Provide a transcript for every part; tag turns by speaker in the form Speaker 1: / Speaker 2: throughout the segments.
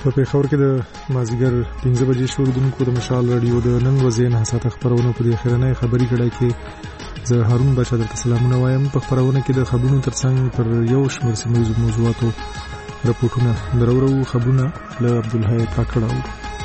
Speaker 1: په پیښور کې د مازدیګر 15 بجې شوردونکو د مشال رادیو د نن ورځې نه حساسه خبرونه په اخرنۍ خبري کړه کې زه هارون بشا درته سلامونه وایم. په خبرونه کې د خبرونو ترڅنګ پر یو شمېر سیمه موضوعاتو راپورټونه درورو خبرونه له عبدالحی کاکړاو.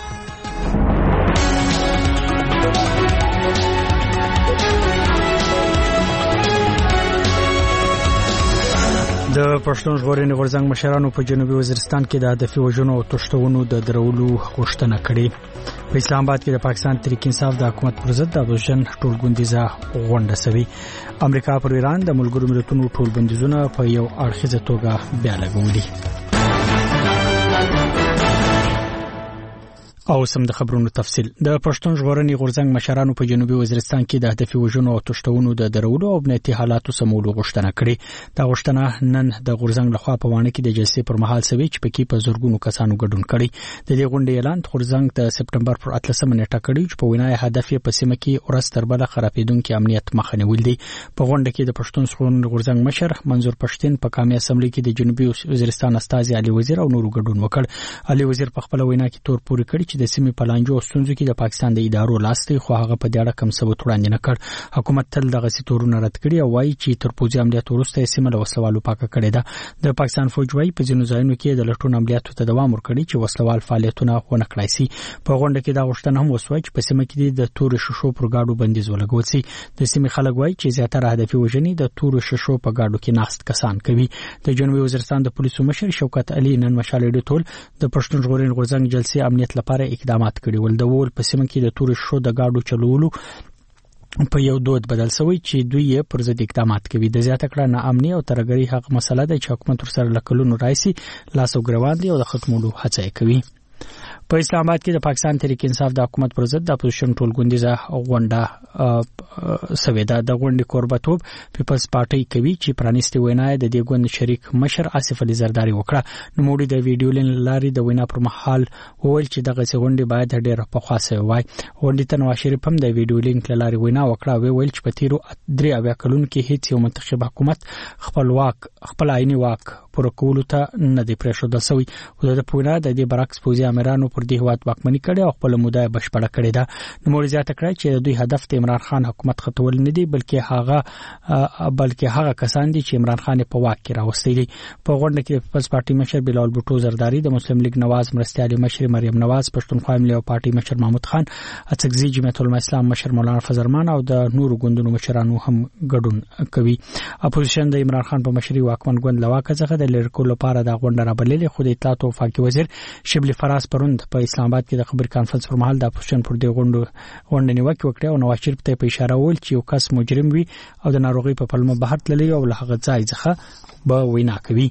Speaker 2: د پښتون ژغورنې غورځنګ مشرانو په جنوبي وزیرستان کې د هدفي وژنو او تښتونو د درولو غوښتنه کړې. په اسلام آباد کې د پاکستان تحریک انصاف د حکومت پر ضد د ابوزیشن ټولګوندیزه غونډه شوې. امریکا پر ایران د ملګرو ملتونو ټولبندیزونه په یو اړخیزه توګه بیا لګولي. او سم د خبرونو تفصیل. د پښتون ژغورنې غورځنګ مشرانو په جنوبي وزیرستان کې د هدفي وژنو او تښتونو د درولو او امنیتي حالاتو سمولو غوښتنه کړې. دا غوښتنه نن د غورځنګ لخوا په وانه کې د جلسې پر مهال سوي چې پکې په زورګونو کسانو ګډون کړي. د دې غونډې اعلان غورځنګ د سپټمبر پر 18 نیټه کړی چې په وینای هدف یې په سیمه کې ورځ تر بله خرابېدونکو امنیت مخه نیول دي. په غونډه کې د پښتون ژغورنې غورځنګ مشر منظور پښتين په قومي اسمبلی کې د جنوبي وزیرستان استازي علي وزیر او نورو ګډون وکړ. علي وزیر په خپل وینا کې تور پوري کړی چې د سیمې په لانجو ستونزو کې د پاکستان د ادارو لاستي خو هغه په دې اړه کوم ثبوت وړاندې نه کړ. حکومت تل دغه سیتورونه رد کړي او وایي چې تر پوځي عملیات وروسته سیمه له وسلوالو پاکه کړې ده. د پاکستان فوج وایي په ځینو ځایونو کې د لټون عملیاتو ته دوام ورکړي چې وسلوال فعالیتونه ونه کړای شي. په غونډه کې دا غوښتنه هم وشوه چې په سیمه کې د تور ششو پر گاډو بندیز ولګول شي. د سیمې خلک وایي چې زیاتره هدفي وژنې د تور ششو په گاډو کې ناست کسان کوي. د جنوبي وزیرستان د پولیسو مشر شوکت علي نن مشال ډیټول د پښتون ژغورنې غورځنګ جلسې امنیت لپاره اقدامات کړي ول. د ول په سیمه کې د تور ششو د گاډو چلولو په یو دود بدل شوی چې دوی یې پر ضد اقدامات کوي. د زیاته کړه ناامني او ترګری حق مسله ده چې حکومت ورسره لکلونو راځي لاس او ګروان دي او د ختمولو هڅه کوي. په اسلام آباد کې د پاکستان تحریک انصاف د حکومت پر ضد د اپوزیشن ټولګوندیزه غونډه سوي ده. د غونډې کوربتوب پیپلز پارټي کوي چې پرانیستي وینا د دې غونډې شریک مشر آصف علي زرداری وکړه. نو موږ د ویډیو لاري د وینا پر مهال وویل چې دغه غونډې باید ډېر په خاصه وای. غونډې ته نواز شریف هم د ویډیو لینک لاري وینا وکړه. ویل چې په تیرو 3 کلونو کې هیڅ یو منتخب حکومت خپل عیني واک پر کولو ته نه دی پرېښودل شوی. د پوینا د دې برعکس پوځي امرانو پر دې هواد واکمني کړي او خپل موده بشپړه کړې ده. نو موږ زیاته کړی چې دوی هدف د عمران خان حکومت ختول نه دی بلکې هغه کسان دي چې عمران خان په واک کې راوستي دي. په غونډه کې د پیپلز پارټي مشر بلال بوټو زرداری، د مسلم لیگ نواز مرستیالي مشر مریم نواز، پښتونخوا ملي پارټي مشر محمود خان، اڅکزي جمعیت الاسلام مشر مولانا فضرمان او د نورو ګوندونو مشرانو هم ګډون کوي. اپوزیشن د عمران خان په مشرۍ واکمن ګوند لواکه څخه د لړکو لپاره د غونډه رابللې. خو د اطلاعات او وفاقي وزیر شبلی فراز پروند په اسلام آباد کې د خبري کانفرنس پر مهال د اپوزیشن پر دې غونډه نیوکه وکړه او نواز شریف ته په اشاره وویل چې یو کس مجرم وي او د ناروغي په پلمه بهر تللی او له هغه ځای څخه به وینا کوي.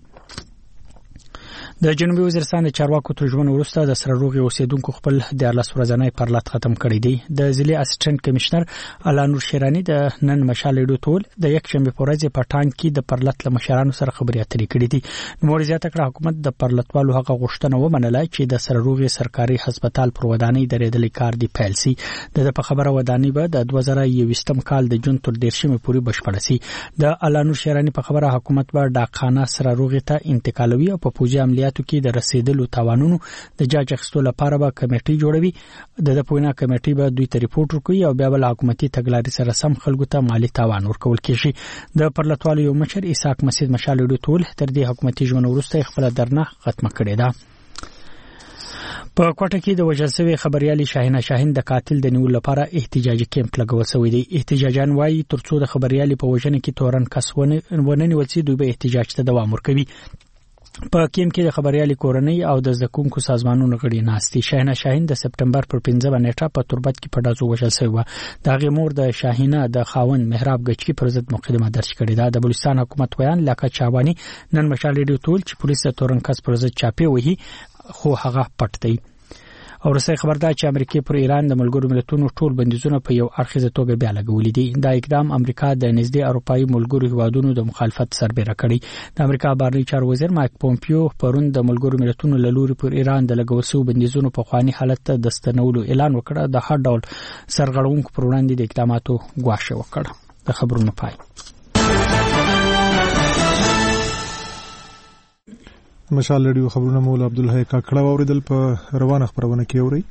Speaker 2: د جنوبي وزیرستان د چارواکو تر ژوند وروسته د سره روغي اوسیدونکو خپل د 14 ورځنی پرلط ختم کړی دی. د ضلع اسسټنټ کمشنر علانور شیرانی د نن مشال ډوټول د یک شنبه په ورځ په ټانک کې د پرلط له مشرانو سره خبرې اترې کړې دي. نو زیاته کړه حکومت د پرلطوالو هغه غوښتنه ومنله چې د سره روغي سرکاري هسپتال پر ودانۍ درېدلې کار دی پیل سي. د په خبره ودانۍ به د 2021 کال د جون تر 10 پورې بشپړ سي. د علانور شیرانی په خبره حکومت به ډاکخانه سره روغي ته انتقالوي او په پوجي عملیاتو کې د رسیدلو توانونو د جاج اخیستو لپاره به کمیټي جوړوي. د پوینا کمیټي به دوی ته ریپورت ورکړي او بیا بل حکومتي تګلارې سره سم خلکو ته مالی توان ورکول کیږي. د پرلطوالو یو مشر اسحاق مسجد مشال ډوټول تر دې حکومتي ژوند وروسته خپل درنه ختمه کړې ده. په کوټه کې د وژل شوی خبريالي شاهینه شاهین د قاتل د نیولو لپاره احتجاجي کیمپ لګول شوی دی. احتجاجان وایي ترڅو د خبريالي په وژنه کې تورن کس ونه نیول شي دوی به احتجاج ته دوام ورکوي. په کیمپ کې د خبريالي کورنۍ او د زکونکو سازمانونو غړي ناستي. شاهینه شاهین د سپټمبر پر 15 نیټه په تربت کې په دازو وژل شوی و. د هغې مور د شاهینه د خاوند محراب گچکی پر ضد مقدمه درج کړې ده. د بلوچستان حکومت ویان لیاقت چابانی نن مشال ډیو ټول چې پولیس د تورن کس پر ضد چاپی وهي خو هغه پټ دی. او رسې خبر ده چې امریکا پر ایران د ملګرو ملتونو ټول بندیزونه په یو اړخیزه توګه بیا لګولې دي. دا اقدام امریکا د نږدې اروپאי ملګرو هیوادونو د مخالفت سربېره کړی. د امریکا بهرنی چارو وزیر مایک پومپیو پرون د ملګرو ملتونو له لوري پر ایران د لګول شویو بندیزونو په خواني حالت ته د ستنولو اعلان وکړ. د هر ډول سرغړونکو پر وړاندې د اقداماتو غواړه وکړ. د خبرونو پای.
Speaker 1: مشال رادیو خبرونه مولا عبدالحی کاکړه واوریدل په روانه خبرونه کې اوري.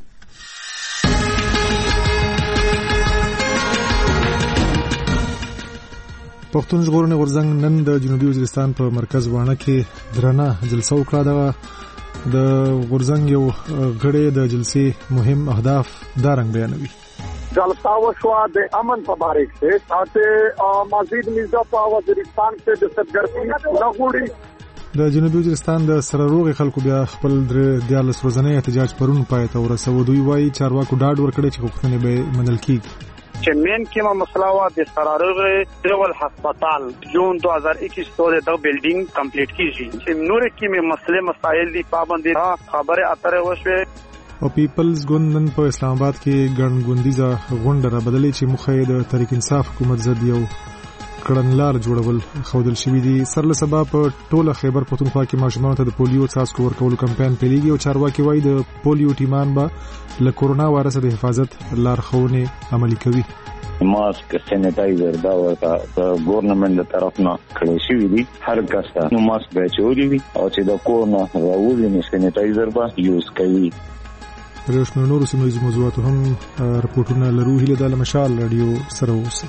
Speaker 1: پښتون ژغورنې غورځنګ نن د جنوبي وزیرستان په مرکز وانه کې درنه جلسه وکړه. د غورځنګ یو غړی د جلسې مهم اهداف دا رنګ بیانوي.
Speaker 3: جلسہ وشوا د امن په باره کې ساتھ مزید میزه په وزیرستان کې د سرګرمي لغوړي.
Speaker 1: د جنوبي وزیرستان د سرروغ خلکو بیا خپل د 14 ورځې احتجاج پرون پای ته ورسوي. دوی وايي چارواکو ډاډ ورکړي چې حقوقونه به منل کیږي.
Speaker 3: چې مین کې مسله وا د سرروغ دیول هسپتال جون 2021 تور د بلډینګ کمپلیټ کیږي. چې نور کې مسله مسائل دي پابندي خبره اتره وشوه.
Speaker 1: او پیپلز ګوند نن په اسلام آباد کې ګڼګوندیزه غونډه را بدلې چې مخه د تحریک انصاف حکومت ضد یو کړنلار جوړول خودل شوې دي. سرله سبا په ټوله خیبر پښتونخوا کې ماشومان ته د پولیو څاڅکو ورکولو کمپاین پیلېږي او چارواکي وایي د پولیو ټیمان به له کورونا وایرس د حفاظت لارښوونې عملي کوي.
Speaker 4: ماسک سینیټایزر دا ورته ګورنمنت له طرف نه کړی شوی دی. هر کس ته نو ماسک به چوری وي او چې د کورونا راوړي نه سینیټایزر به یوز کوي.
Speaker 1: پرېښنو نورو سیمه موضوعاتو هم رپورټونه لرو. هیله د مشال رادیو سره اوسه.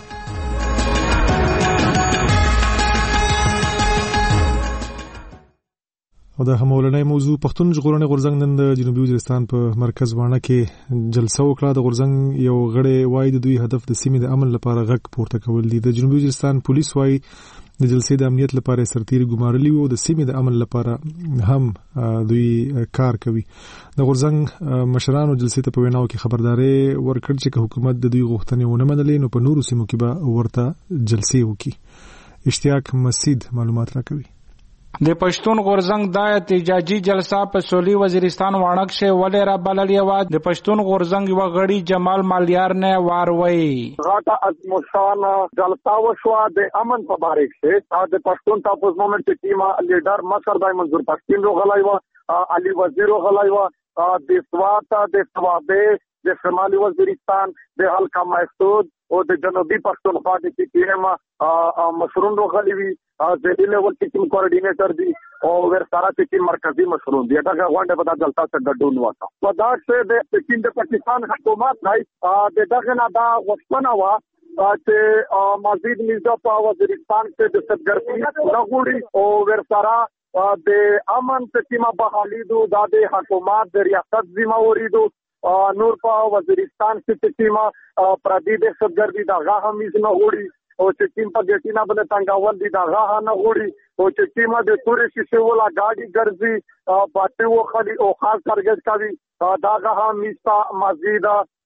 Speaker 1: او د همولنۍ موضوع پښتون ژغورنې غورځنګ نن د جنوبي وزیرستان په مرکز وانه کې جلسه وکړه. د غورځنګ یو غړی وایي د دوی هدف د سیمې د امن لپاره غږ پورته کول دي. د جنوبي وزیرستان پولیس وایي د جلسې د امنیت لپاره سرتیري ګمارلي او د سیمې د امن لپاره هم دوی کار کوي. د غورځنګ مشرانو جلسې ته په ویناو کې خبرداري ورکړ چې حکومت د دوی غوښتنې ونه منلې نو په نورو سیمو کې به ورته جلسې وکړي. اشتیاق مسید معلومات راکوي.
Speaker 5: د پښتون غورځنګ د احتجاجي جلسه په سولي وزیرستان وانک شه ولې را بللې و. د پښتون غورځنګ یو غړي جمال مالیار نه واروي
Speaker 3: غاټه ازمشان جلسه وشوا د امن په باره کې د پښتون تاسو مومنت ټیم لیډر مصر دای منظور پښتون غلای و علي وزیر غلای و د سوات د ثوابه د شمالي وزیرستان د حلقه محسود او د جنوبي پښتونخوا د ټیم مشرون غلي وی د لیول ټیم کوارډینیټر دی او ورسره ټیم مرکزی مشرون دی. دا غونډه په جلسه کې ګډون وکړه. په دا څه د پاکستان حکومت نه دغه نه دا غوښتنه و چې مزید میزه په وزیرستان کې د سرګرمي لغوړي او ورسره د امن ټیم بحالي دو د حکومت د ریاست ذمہ وری دو نور په وزیرستان کې ټیم پردي د سرګرمي دا غا هم نه وړي او چې ټیم په ګټینا باندې څنګهول دي دا غا نه وړي او چې ټیم د تورې شیشه ولا گاډي ګرځي پاتې وخلي او خاص ترګز کوي دا غا هم میستا مزید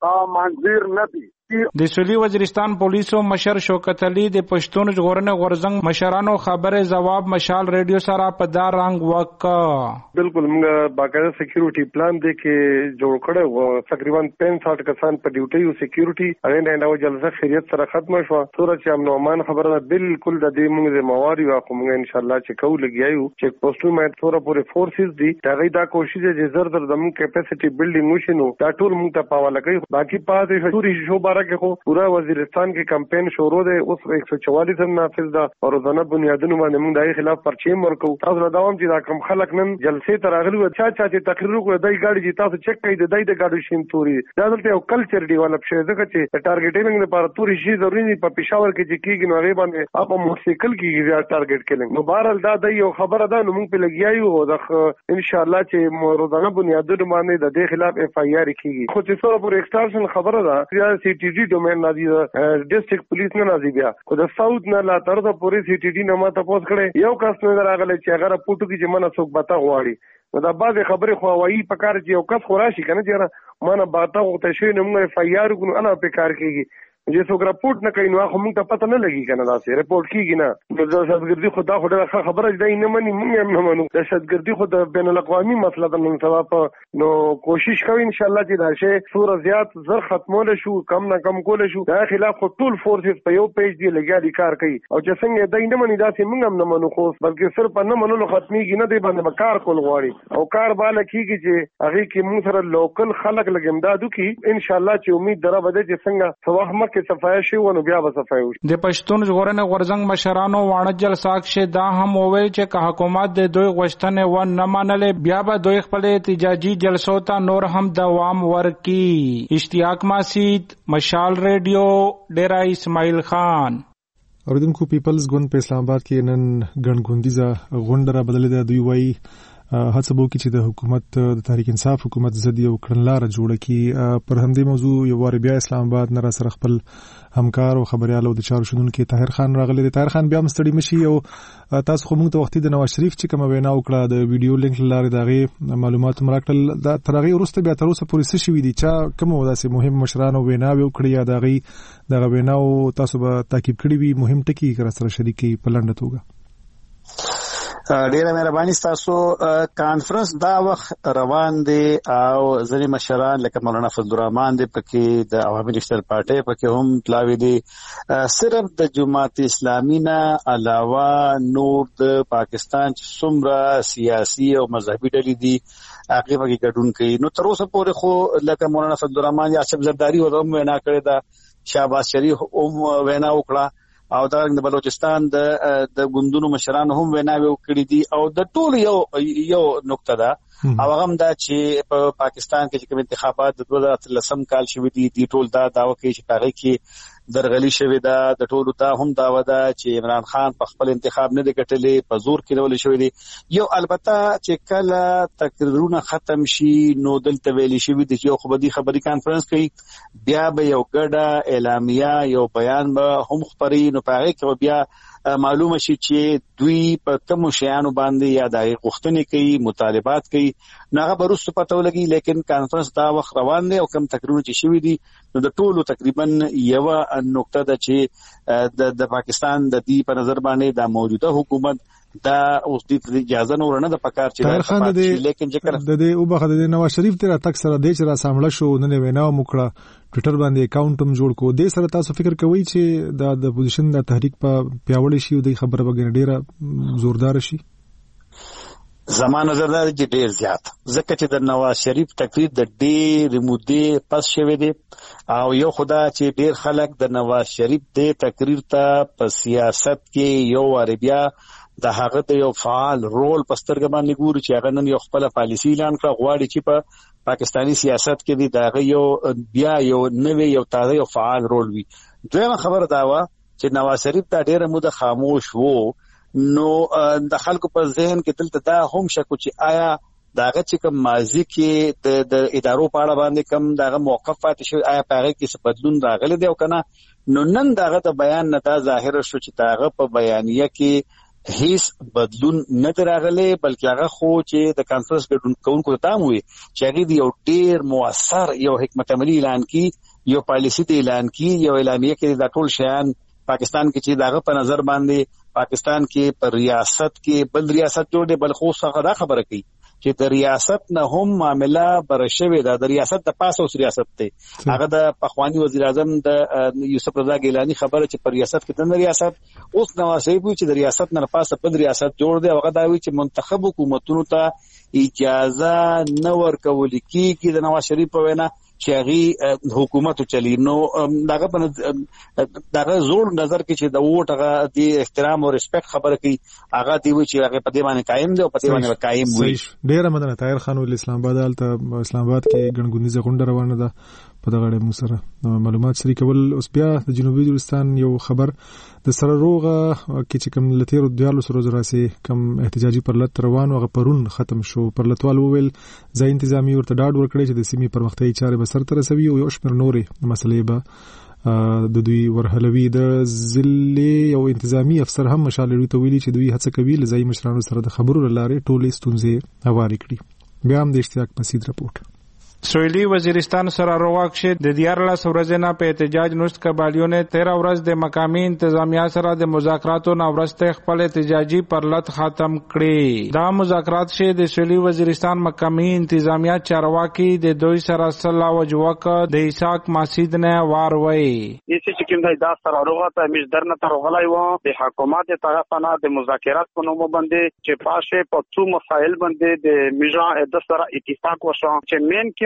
Speaker 3: منظور نه دي.
Speaker 5: د سولي وزیرستان پولیسو مشر شوکت علي د پښتون ژغورنې غورځنګ مشرانو خبره جواب مشال رادیو سره په دار رنگ وکا.
Speaker 6: بالکل موږ باقاعده سکیورټي پلان دی کې جوړ کړو. تقریبا 65 کسان په ډیوټي او سکیورټي اغه نه جلسه خیریت سره ختم شو. تور چې امن او امان خبره بالکل د دې موږ ذمہواری واخو. موږ ان شاء الله چې کو لګیایو چیک پوسټو مې تور پورې فورسز دي دا غي دا کوشش چې زر د موږ کیپاسټي بلډینګ وشینو دا ټول موږ ته پاواله کوي. باقي پاتې شوري شو کې خو پورا وزیرستان کې کمپاین شروع ده. اوس 144 هم نافذ ده او روزانه بنیادونو باندې موږ دای خلاف پرچیم ورکو. تاسو دا دوام چې دا کم خلک نن جلسې ته راغلي و چا چې تقریر وکړ دای گاډي چې تاسو چک کړئ د دای د گاډي شین توري دا دلته یو کلچر ډیولپ شوی ځکه چې ټارګټینګ لپاره توري شي ضروري نه. په پېښور کې چې کېږي نو هغه باندې اپ موسیقل کې ټارګټ کړي نو بهرال دا د یو خبره ده نو موږ په لګیایو او ان شاء الله چې روزانه بنیادونو باندې د دې خلاف اف آی آر کیږي. خو چې سره پر ایکسټرشن خبره ده سی ټي ډي ډومین نازي ډیسټریکټ پولیس نه نازي بیا خو د ساوث نه لا تر د پوری سی ټي ډي نه ما تاسو کړه یو کس نه راغلی چې هغه پټو کې چې منه څوک بتا غواړي نو دا بعض خبره خو وایي په کار چې یو کس خوراشي کنه چې منه باتا غوته شي نو موږ اف آی آر کو نه په کار کېږي. چې څوک راپورټ نه کوي نو هغه موږ ته پته نه لګي کنه دا سي رپورټ کیږي نه. د دهشتګردي خدا خو دا خبره دی نه مني موږ هم نه منو. دهشتګردي خو د بین الاقوامي مسله ده نن سبا په نو کوشش کوي ان شاء الله چې دا شی سور زیات زر ختمول شو کم نه کم کول شو. دا خلاف ټول فورسز په یو پیج دی لګیا دي کار کوي او چې څنګه دای نه مني دا سي موږ هم نه منو خو بلکې صرف نه منلو ختميږي نه دی باندې کار کول غواړي او کار بالا کیږي چې هغه کې موږ سره لوکل خلک لګمدادو کی ان شاء الله چې امید دره بده چې څنګه سواه کې صفای شي ونو بیا به صفای وشي.
Speaker 5: د پښتون ژغورنې غورځنګ مشرانو وانه جلسه کې دا هم وویل چې که حکومت د دوی غوښتنې و نه منلې بیا به دوی خپل احتجاجي جلسو ته نور هم دوام ورکړي. اشتیاق ماسید، مشال ریډیو، ډیرا اسماعیل خان.
Speaker 1: اوریدونکو پیپلز ګوند په اسلام آباد کې نن ګڼګوندیزه غونډه را بدلې ده. دوی وایي هڅه وکړي چې د حکومت د تحریک انصاف حکومت ضد یو کړنلاره جوړه کړي. پر همدې موضوع یو وار بیا اسلام آباد نه را سره خپل همکار او خبريال او د چارو شودونکو طاهر خان راغلی. طاهر خان بیا مستړي مشي او تاسو خو موږ ته وختي د نواز شریف چې کوم وینا وکړه د ویډیو لینک لاره دغه معلومات مراکل دا ترغه ورسته بیا تر اوسه پورې څه شوی دي چې کوم وداسې مهم مشرانو وینا وکړي یا دغه وینا او تاسو به تعقیب کړی وي مهم ټکی سره شریکي په لنډه توګه.
Speaker 7: ډیره مهرباني تاسو. کانفرنس دا وخت روان دي او ځینې مشران لکه مولانا فضل الرحمن دي پکې د عوامي نېشنل پارټي پکې هم تلاوي دي. صرف د جماعت اسلامي نه علاوه نور د پاکستان څومره سیاسي او مذهبي ډلې دي هغه پکې ګډون کوي. نو تر اوسه پورې خو لکه مولانا فضل الرحمن یا شب زرداری هم وینا کړې ده، شهباز شریف هم وینا وکړه او دا د بلوچستان د ګوندونو مشرانو هم ویناوي وکړي دي او د ټول یو نقطه ده او هغه دا چې په پاکستان کې کوم انتخابات د 2013 کال شوي دي ټول دا داوا کوي چې هغه کې درغلي شوی ده. د ټولو دا هم داوا ده چې عمران خان په خپل انتخاب نه دی ګټلې، په زور کې ولې شوی دی. یو البته چې کله تقریرونه ختم شي نو دلته ویلي شوی دی چې یو خبري کانفرنس کوي، بیا به یو ګډه اعلامیه یو بیان به هم خبري نو په هغه کې بیا معلومه شي چې دوی په کوم شیانو باندې یا د غوښتنې کوي، مطالبات کوي، ناغه برسته پته ولګي. لیکن کانفرنس دا وخت روان دی او کوم تقریرونه چې شوي دي نو د ټولو تقریبا یو نقطه ده چې د پاکستان د دې په نظر باندې د موجوده حکومت دا اوس د اجازه نور نه د پکار چې لیکن ذکر
Speaker 1: د دې او بخد د نواز شریف تر تک سره د چر سامړه شو نه وینا مکړه ټوئیټر باندې اکاونټ هم جوړ کو. د سره تاسو فکر کوئ چې د پوزیشن د تحریک په پیاوړی شي او د خبره بګنه ډیره زوردار شي؟
Speaker 7: زمانه نظر دا چې ډیر زیات ځکه چې د نواز شریف تقریر د ډیر مودې پس شوی دی او یو خدا چې ډیر خلک د نواز شریف د تقریر ته په سیاست کې یو عربیا د هغه د یو فعال رول پسترګ باندې ګوري چې هغه نن یو خپل پالیسی اعلان کړ غواړي چې په پاکستانی سیاست کې د هغه یو بیا یو نوې یو تازه یو فعال رول وي. دویمه خبر دا و چې نواز شریف دا ډیر موده خاموش وو نو د خلکو په ذهن کې دلته دا هم شکو چې آیا داغه چې کوم ماضی کې د ادارو په اړه باندې کوم داغه موقف پاتې شو آیا په هغه کې څه بدلون راغلی دی او کنه. نو نن داغه د بیان نه دا ظاهر شو چې داغه په بیانیه کې هیڅ بدلون نه راغلی بلکې هغه خو چې د کانفرنس ګډونکو ته هم وي چې هغه دی یو ډیر موثر یو حکمت عملی اعلان کی، یو پالیسی ته اعلان کی، یو اعلامیه کې د ټول شیان پاکستان کې چې داغه په نظر باندې پاکستان کې پر ریاست کې بل ریاست جوړ دی، بل خو څنګه دا خبره کوي چې د ریاست نه هم معاملہ برشوي ده. د ریاست د پاسه اوس ریاست ته هغه د پخوانی وزیر اعظم د یوسف رضا ګیلانی خبره چې پر ریاست کې د ریاست اوس نواز شریف چې د ریاست نه پاسه بل ریاست جوړ دی. هغه دا وی چې منتخب حکومتونو ته اجازه نه ورکول کیږي د نواز شریف په وینا چې هغه حکومت چلی. نو داغه زوړ نظر کې چې د ووټ هغه د احترام او ریسپیکټ خبره کوي هغه دی چې هغه په دې باندې قائم دی او په دې باندې قائم وي.
Speaker 1: ډیره مننه طاهر خان ول اسلام آباد ته اسلام آباد کې ګڼګونیزه غونډه روانه ده په دغه اړه موږ سره معلومات شریکول. اوس بیا د جنوبي وزیرستان یو خبر د سره روغه کې چې کوم لتیر دیالو سره راسي کوم احتجاجي پرلط روان او پرون ختم شو. پرلطوال وویل ځای انتظامی ورته ډاډ ورکړي چې د سیمې پرمختیايي چارې به سر ته رسوي او یو شمېر نورې مسلې به د دوی ورحلوي. د ضلع یو انتظامی افسر هم مشالې ته ویلي چې دوی هڅه کوي له ځای مشرانو سره د خبرو لارې ټولې ستونزې هواري کړي. بیا هم د اشتیاق مسید رپورټ.
Speaker 5: سویلی وزیرستان سره رواق شه د 14 ورځې نه په احتجاج نوست قبالیونه 13 ورځ د مقامی انتظامیه سره د مذاکراتو نو ورسته خپل احتجاجي پرلط ختم کړي. دا مذاکرات شه د سویلی وزیرستان مقامی انتظامیه چارواکي د دوی سره صلاح وجوک د اسحاق ماسید نه واروي.
Speaker 8: چې کوم دا سره رواقه مش درنه تر غلای و د حکومت طرف نه د مذاکرات په نوم باندې چې پاشه په څو مسایل باندې د میجا د سره اتفاق وشو چې مین کې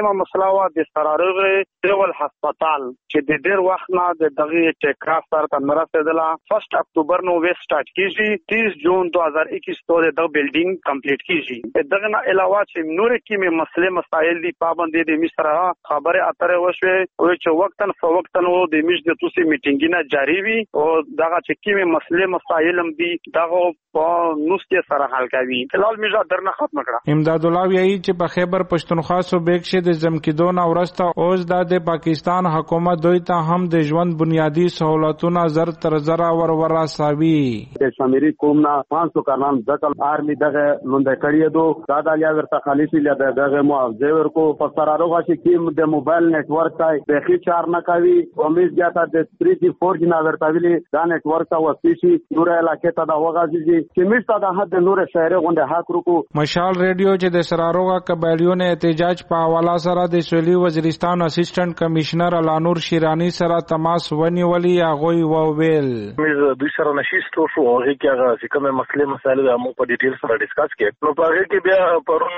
Speaker 8: کومه مسله وا د سرارغه ډول هسپتال چې د ډیر وخت نه د دغه ټیکراف سره تمره سدلا 1 اکتوبر نو وې سٹارټ کیږي 30 جون 2021 ته د بلډینګ کمپلیټ کیږي دغه نه علاوه چې نور کې مسلې مسایل دي پابندي د مصر خبره اتره وشوي او چې وختن فوقتن او د میش د توسي میټینګ نه جاری وي او دغه چې کې مسلې مسایل هم دي دغه په نوسته سره حل کوي فلال میجا درنه ختم کړه
Speaker 5: امداد الله ویایي چې په خیبر پښتونخوا صوبې کې د زمکدون اورسته اوس د پاکستان حکومت دوی ته هم د ژوند بنیادی سہولتونه زر تر زر ورورا ساوي
Speaker 3: د شمیري کومنا 500 کارنام ځکه آرمي دغه لوند کړی دو دا د یا ورته خالصي له دغه معاوضه ورکو په سرارو غشي کې د موبایل نتورک تای د خي چار نه کوي امید جاته د 3G 4G نه ورته ویلي دا نتورک ته وسیشي نور علاقې ته دا وغازي چې مشته د حد نور شهر غونډه حق رکو
Speaker 5: مشال ریډیو چې د سراروغه قبایلیو نه احتجاج په حواله سره د سویلي وزیرستان اسسټنټ کمشنر علانور شیرانی سره تماس ونیولي هغه وویل
Speaker 9: موږ د سره نشیستو شو هغه کې هغه کومه مسلې مسایل مو په ډیټیل سره ډیسکس کړو نو په هغه کې بیا پرون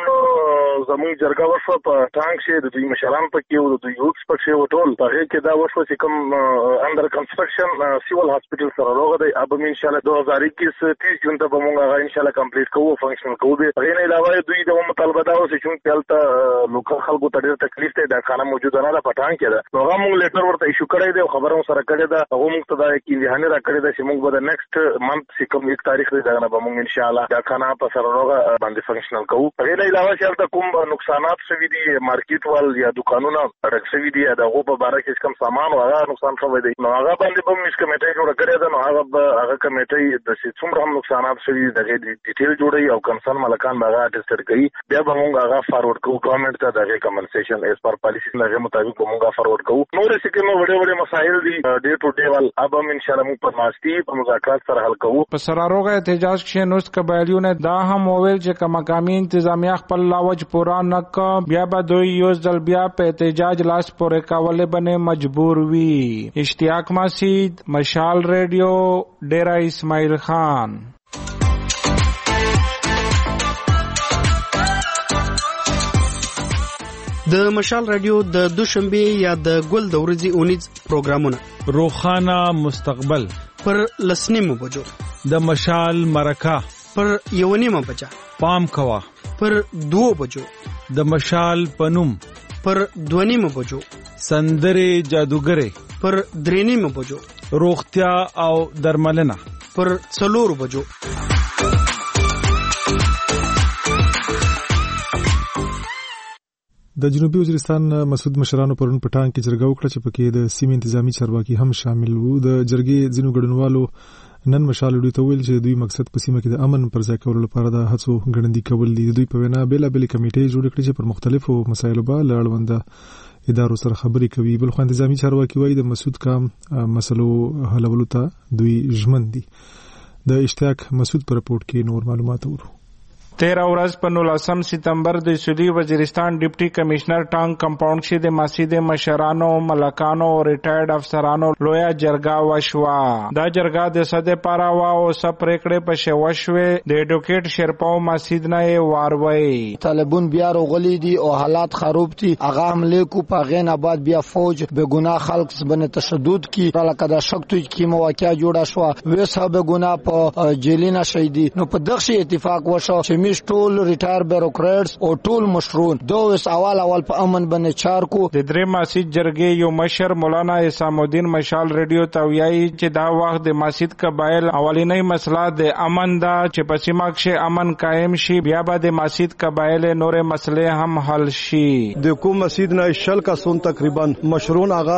Speaker 9: زموږ جرګه وشو په ټانک شه د دوی مشران پکې او د دوی یوکس پکې وټول په هغه کې دا وشو چې کوم انډر کنسټرکشن سیول هاسپټل سره راغلی دی اب ان شاء الله 2021 30 جون ته به موږ هغه ان شاء الله کمپلیټ کوو فنکشنل کوو به هغه نه علاوه دوی د مطالبه دا اوس چې چلته لوکل خلکو ته ډېر تکلیف دی دا خانه موجود نه ده پټان کې ده نو هغه موږ لیټر ورته ایشو کړی دی خبرو سره کړی ده هغه موږ ته دا کې ځانه را کړی ده چې موږ به د نیکسټ منث چې کوم یک تاریخ دی دا نه به موږ ان شاء الله دا خانه په سره راغه باندې فنکشنل کوو هغه نه علاوه چې کوم نقصانات شوي دي مارکیټ وال یا دکانونه ډک شوي دي دا غو په باره کې کوم سامان او هغه نقصان شوی دی نو هغه باندې په میس کمیټه جوړ کړی ده نو هغه کمیټه د څومره هم نقصانات شوي دي دغه ډیټیل جوړي او کنسرن ملکان هغه اټیسټ کوي بیا به موږ هغه فارورډ کوو ګورنمنت ته دغه کمپنسیشن ایز پر پالیسی دغه مطابق موږ فارورډ کوو نور څه کوم وړي مسایل دي ډے ټو ډے ول اب هم ان شاء الله موږ په ماستی په مذاکرات سره حل کوو
Speaker 5: په سراروغه احتجاج کې نوست قبایلیو نه دا هم وویل چې کوم مقامی انتظامیه خپل لاوج پورا نک بیا به دوی یو ځل بیا په احتجاج لاس پورې کولې باندې مجبور وي اشتیاق مسید مشال ریډیو ډیرا اسماعیل خان
Speaker 10: د مشال رادیو د دوشنبه یا د ګل د ورځې اونیز پروګرامونه
Speaker 5: روخانه مستقبل
Speaker 10: پر لسنیمو بجو
Speaker 5: د مشال مرکه
Speaker 10: پر یونیمه بجا
Speaker 5: پام کوا
Speaker 10: پر 2 بجو
Speaker 5: د مشال پنوم
Speaker 10: پر 2 بجو
Speaker 5: سندره جادوګره
Speaker 10: پر 3 بجو
Speaker 5: روغتیا او درملنه
Speaker 10: پر 4 بجو
Speaker 1: د جنوبي وزیرستان مسعود مشرانو پرون پټان کې جرګه وکړه چې پکې د سیمې انتظامی چارواکي هم شامل وو د جرګې ځینو ګډونوالو نن مشال دوی ته ویل چې دوی مقصد په سیمه کې د امن پر ځای کولو لپاره د هڅو ګړندی کول دي دوی په وینا بیلابل کمیټې جوړ کړې چې پر مختلفو مسایلو باندې اړوند ادارو سره خبرې کوي بل خو انتظامی چارواکي وایي د مسعود کام مسلو حلولو ته دوی ژمن دي د اشتیاق مسعود پر رپورت کې نور معلومات ورو
Speaker 5: 13 ورځ په 19 ستمبر د سویلي وزیرستان ډیپټي کمشنر ټانک کمپاوند کې د مسجد مشرانو ملکانو او ریټایرډ افسرانو لویا جرګه وشوا دا جرګه د صده پارا وا او سپریکړې په شوشوي د اډوکیټ شرپاو مسجد نه واروي
Speaker 11: طالبون بیا رغلي دي او حالات خراب دي هغه عمله کو په غین آباد بیا فوج به ګناه خلق باندې تشدد کی لکه دا شکتو کی مواقع جوړه شو وسه به ګناه په جیلینا شهیدي نو په دغه اتفاق وشو چې ټول ریټایر بیوروکریټس او ټول مشرون دوس اول په امن باندې چار کو
Speaker 5: د درې مسجد جرګې یو مشر مولانا اسام الدین مشال ریډیو ته ویایي چې دا وخت د مسجد قبایل اولینی مسله د امن دا چې په سیمه کې امن قائم شي بیا به د مسجد قبایل نورې مسلې هم حل شي
Speaker 12: د کوم مسجد نه شل کا سون تقریبا مشرون آغا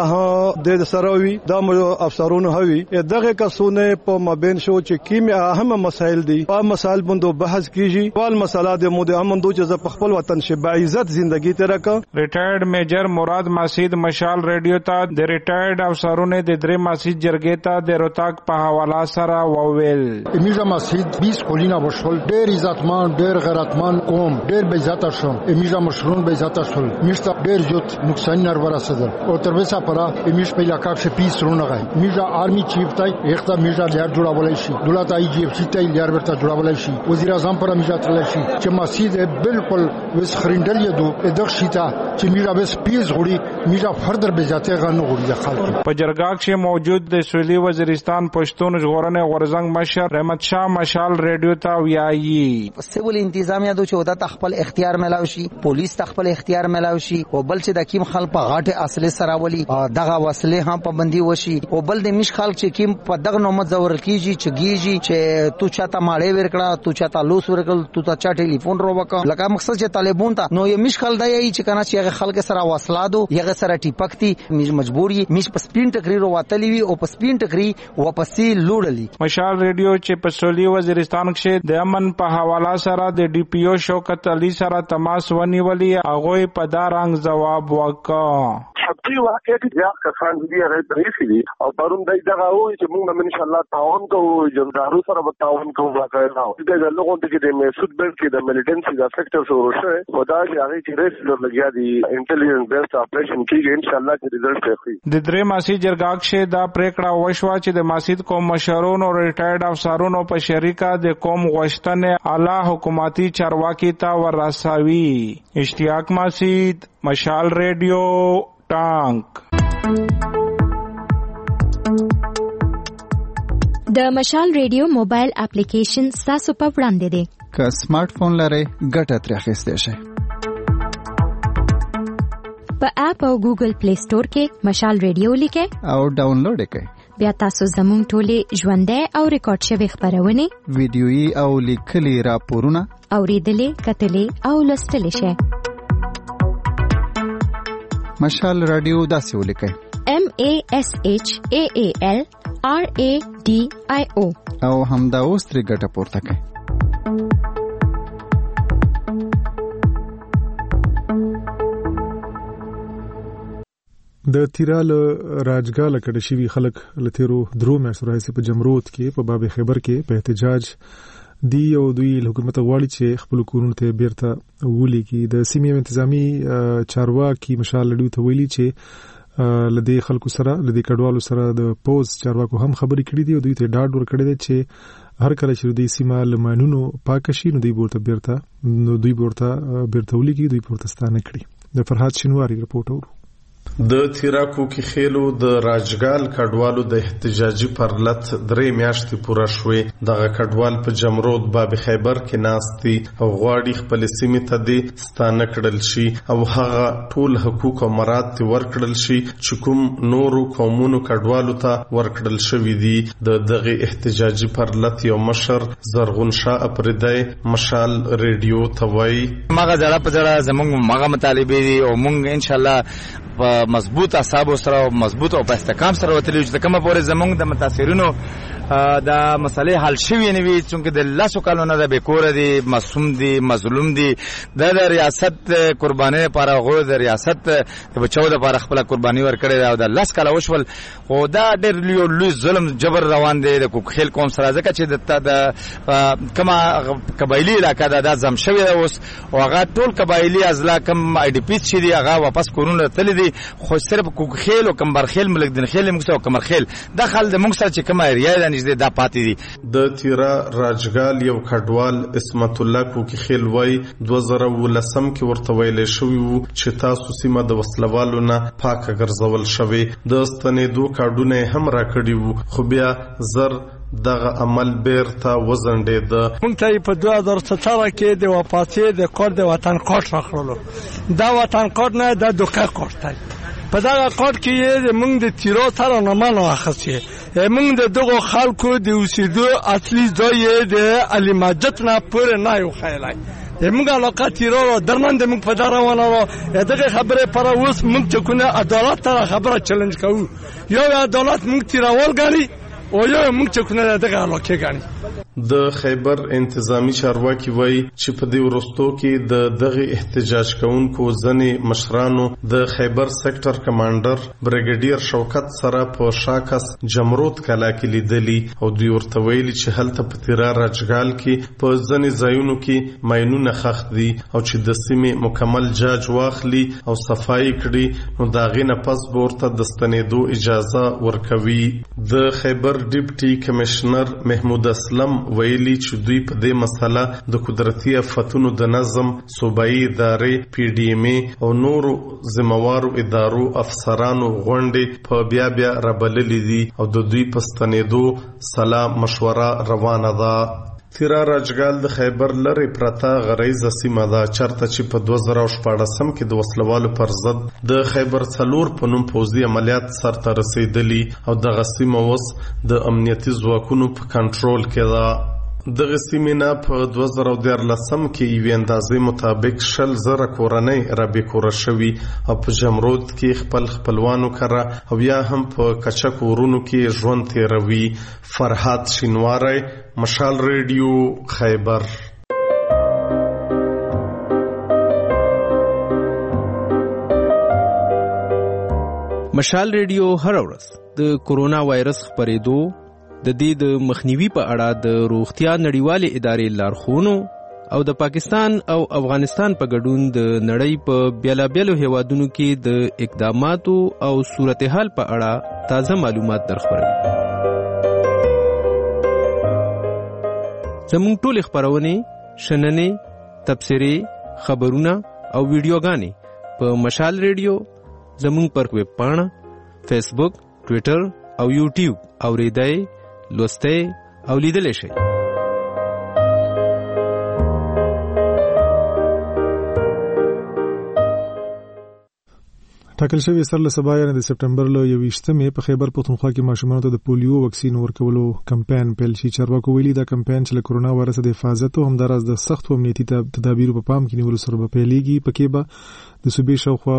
Speaker 12: د سروي د افسرونو هوي دغه کسونه په مابین شو چې کیمه اهم مسایل دي په مسائل باندې بحث کیږي مسله د مود امن دوه چې په خپل وطن شي با عزت ژوندۍ تیر کا
Speaker 5: ریټایرډ میجر مراد مسعود مشال ریډیو ته د ریټایرډ افسرونو د درې مسجد جرګې ته د روتاک په حواله سره وویل
Speaker 13: امیجا مسجد 20 کولینا وشول ډېر عزتمان ډېر غیرتمن قوم ډېر به عزت شو امیجا مشرون به عزت شول مشته ډېر جوت نقصان نر ورسېدل او تر وسه پره امیج په علاقې کې پیس رونه غي امیجا آرمی چیف تای یخته امیجا لار جوړولای شي دولت ای جی اف سی تای لار ورته جوړولای شي وزیر اعظم پر امیجا راغلی شي چې مسجد بالکل وس خریندل یدو دغه شیتا چې میرا بس پیز غوړي میرا فردر به ذاته غنو غوړي خلک
Speaker 5: په جرګه کې موجود د سویلي وزیرستان پښتون ژغورنې غورزنګ مشر رحمت شاه مشال ریډیو ته ویایي
Speaker 14: سیول انتظامیه دو چې ودا خپل اختیار ملاوي شي پولیس خپل اختیار ملاوي شي او بل چې د کیم خلک په غاټه اصله سره ولي دغه وسلې هم پابندي وشي او بل د مش خلک چې کیم په دغه نومت زور کیږي چې گیږي چې تو چاته ماړې ورکړه تو چاته لوس ورکړ تو ته چا ټلیفون رو وکړه لکه مقصد چې طالبون ته نو یې مش خلک دی چې کنه چې هغه خلک سره وسلا دو یغه سره ټیپکتی مجبوری مش په سپین ټکری واتلی وی او په سپین ټکری واپسې لوړلی
Speaker 5: مشال ریډیو چې په سویلي وزیرستان کې د امن په حواله سره د ډي پی او شوکت علي سره تماس ونیولي هغه په دارنګ جواب وکړ
Speaker 6: حقي واقعي چې کسان دي هغه پریفي دي او پرون دغه وایي چې موږ ان شاء الله تعاون کوو جمهدارو سره به تعاون کوو واقعا د لوګو کې د مسعود بل کې د ملیټنسي د فیکټر شروع شوه خدا دې هغه چې ریس لګیا دي انټيليجنس بیسډ اپریشن کېږي ان شاء الله چې ریزلټ راځي
Speaker 5: د درې ماسي جرګه کې دا پریکړه وشوه چې د ماسید قوم مشرونو او ریټایرډ افسرونو په شریکه د قوم غوښتنې اعلی حکومتي چارواکي ته ورسوي اشتیاق ماسید مشال ریډیو ټانک
Speaker 15: د مشال ریډیو موبایل اپلیکیشن تاسو په وړاندې دی
Speaker 16: که سمارټ فون لرئ ګټه ترې اخیستی شئ
Speaker 15: په اپ او ګوګل پلی سٹور کې مشال ریډیو لیکئ
Speaker 16: او ډاونلوډ کړئ
Speaker 15: بیا تاسو زموږ ټولې ژوندۍ او ریکارډ شوی خبرونه
Speaker 16: ویډیويي او لیکلي راپورونه
Speaker 15: اوریدلې کتلې او لوستلې شئ
Speaker 16: مشال رادیو داسې ولیکئ
Speaker 15: MASHAAL RADIO
Speaker 16: او همدا اوس ترې ګټه پورته کړئ
Speaker 1: د تیرال راجګاله کډه شوی خلک لتیرو درو میاشتو راځي په جمرود کې په باب خیبر کې په احتجاج دی او دوی حکومت غواړي چې خپل کورونو ته بیرته ولي کې د سیمې انتظامی چارواکي مشال لډو ته ویلي چې لدی خلکو سره لدی کډوالو سره د پوز چارواکو هم خبرې کړې دي او دوی ته ډاډ ورکړی دی چې هر کله چې دوی سیمه لمانونو پاکشي نو دوی ورته بیرته ولي کې دوی پورتستانه کړي د فرحات شینواری رپورټ اورو
Speaker 17: د تیراکو کې خېلو د راجګال کډوالو د احتجاجي پرلت درې میاشتې پوره شوې دغه کډوال په جمرود باب خیبر کې ناستي او غواړي خپل سیمې ته د ستانه کړل شي او هغه ټول حقوق او مراتب ورکړل شي چې کوم نورو قومونو کډوالو ته ورکړل شوی دي د دغه احتجاجي پرلت یو مشر زرغون شاه اپریدای مشال ریډیو ته وایي
Speaker 18: ماغه ځړه په ځړه زموږ ماغه مطالبه دي او موږ ان شاء الله په مضبوط اعصاب سره او مضبوط او په استحکام سره وتلی چې کومه پورې زمونږ د متاثرینو دا مسلې حل شوی نه وي چې د لاسو کالونه د بیکور دي معصوم دي مظلوم دي د ریاست قرباني لپاره غو د ریاست د بچو لپاره خپل قرباني ورکړي او د لاس کاله وشول او دا ډېر لوی ظلم جبر روان دي د کوکخیل قوم سره ځکه چې د کما قبایلی علاقه د ځم شوی اوس او هغه ټول قبایلی ازلا کم آی ډی پی چې دي هغه واپس کورونه تل دي خو صرف کوکخیل او کمبرخیل ملک دن خیل موږ او کمرخیل داخل د موږ سره چې کومه ایریا ده نږدې دا پاتې دي
Speaker 17: د تیرا راجګال یو کډوال اسمت الله کوکخیل وای 2010 کې ورته ویل شوی وو چې تاسو سیمه د وسلوالو نه پاک ګرځول شوی د ستنېدو کارډونه هم راکړي وو خو بیا زر دغه عمل بیرته وزنډید
Speaker 19: مونږ ته په 2017 کې د واپسې د کار د وطن کارت راخړلو دا وطن کارت نه د دوکه کارت دی په دا کارت کې مونږ د تیرو سره نه مانو اخسي مونږ د دغه خلکو د اوسېدو اصلي ځای د علي ماجد نه پور نه یو خیلای موږ علاقه تیرو درمند موږ په دروانه دغه خبره پر اوس موږ چې کنه عدالت سره خبره چیلنج کوو یو عدالت موږ تیرول غالي او یو موږ چې کنه دغه علاقه غالي
Speaker 17: د خیبر انتظامی چارواکي وای چې په دې ورستو کې دغه احتجاج کوونکو ځنې مشرانو د خیبر سېکټر کمانډر بریګیډیر شوکت سره په شاکس جمرود کلا کې لیدلی او دوی ورته ویلي چې هلته په تیرا راجګال کې په ځنې ځایونو کې ماینونه خښت دي او چې د سیمې مکمل جاج واخلي او صفایي کړي نو دا غینه پس ورته د ستنېدو اجازه ورکوي د خیبر ډیپټي کمشنر محمود اسلم ویلي چې دوی په دې مسله د قدرتي آفتونو د نظم صوبایي ادارې PDMA او نورو ذمہوارو ادارو افسرانو غونډې په بیا رابللې دي او د دوی په ستنېدو سلام مشوره روانه ده. تیرا راجګال د خیبر لري پرتا غریزه سیمه ده چرته چې په 2014 کې د وسلوالو پر ضد د خیبر څلور په نوم پوځي عملیات سرته رسیدلی او د غسیمه وس د امنیتي ځواکونو په کنټرول کې ده. دغه سیمه په 2013 کې یو اندازې مطابق 100,000 کورنۍ را بیکوره شوي او په جمرود کې خپلوانو کړه او یا هم په کچک ورونو کې ژوند تیروي. فرحات شینواری، مشال ریډیو، خیبر.
Speaker 20: مشال ریډیو هر ورځ د کورونا وایرس خپرېدو د دې د مخنیوي په اړه د روغتیا نړیوالې ادارې لارښوونو او د پاکستان او افغانستان په ګډون د نړۍ په بیلابیلو هیوادونو کې د اقداماتو او صورتحال په اړه تازه معلومات درخبروي. زموږ ټول خبرونه، شننې، تبصرې، خبرونه او ویډیوګانې په مشال ریډیو زموږ پر ویب پاڼه، فیسبوک، ټویټر او یوټیوب اوریدای، لوستای او لیدلای شئ.
Speaker 1: ټاکل شوی سر له سبا یعنی د سپټمبر له 21مې په خیبر پښتونخوا کې ماشومانو ته د پولیو واکسین ورکولو کمپاین پیل شي. چارواکو ویلي دا کمپاین چې له کرونا وایرس د حفاظت او همداراز د سختو امنیتي تدابیرو په پام کې نیولو سره به پیلېږي. پکې به د صوبې شاوخوا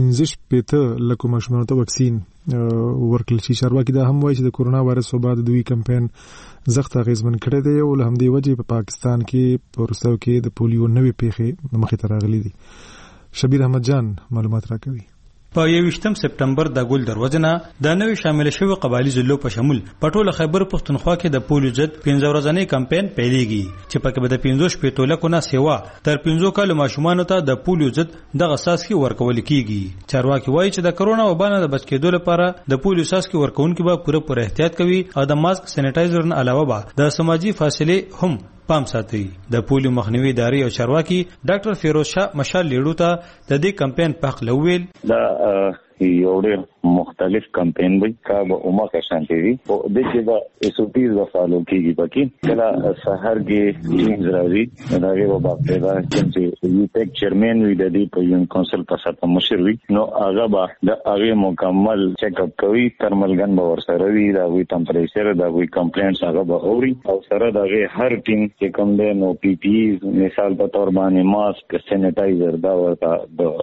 Speaker 1: 15 لکه ماشومانو ته واکسین ورکړل شي. چارواکي دا هم وایي چې د کرونا وایرس په بعد دوی کمپاین زخت اغیزمن کړی دی او له همدې وجې په پاکستان کې په وروستیو کې د پولیو نوې پیښې مخې ته راغلي دي. شبیر احمد جان معلومات راکوي.
Speaker 21: په 21 سپټمبر د ګل دروازه نه د نوې شامل شوی قبایلی ضلعو په شمول په ټوله خیبر پښتونخوا کې د پولیو ضد 15 ورځنی کمپاین پیلېږي چې پکې به د 15 لکو نه سیوا تر 15 کال ماشومانو ته د پولیو ضد د غساسکي ورکول کیږي. چارواکي وایي چې د کرونا وبا نه د بچ کېدو لپاره د پولیو ساسکي ورکونکو به پوره احتیاط کوي او د ماسک سینیټایزر نه علاوه به د سماجی فاصله هم پام ساتي. د پولیو مخنیوي ادارې او چارواکي ډاکټر فیروز شاه مشال لیړو ته د دې کمپاین په حق لویل
Speaker 4: دا یو ډېر مختلف کمپاین وي کا به عمر شانتي وي او د دې د SOPs د فالو کیږي پکې کله سحر کې ټیمز راځي دا یو باقاعده چې یو ټیک چیرمن وي د دې په یو کونسل په ساته مشر وي نو هغه به د هغه مکمل چیک اپ کوي ترملګن به ورسره وي دا وي ټمپریچر دا وي کمپلینټس هغه به اوري او سره دا هر ټیم چې کوم دی نو PPE مثال په تور باندې ماسک سینیټایزر دا ورته د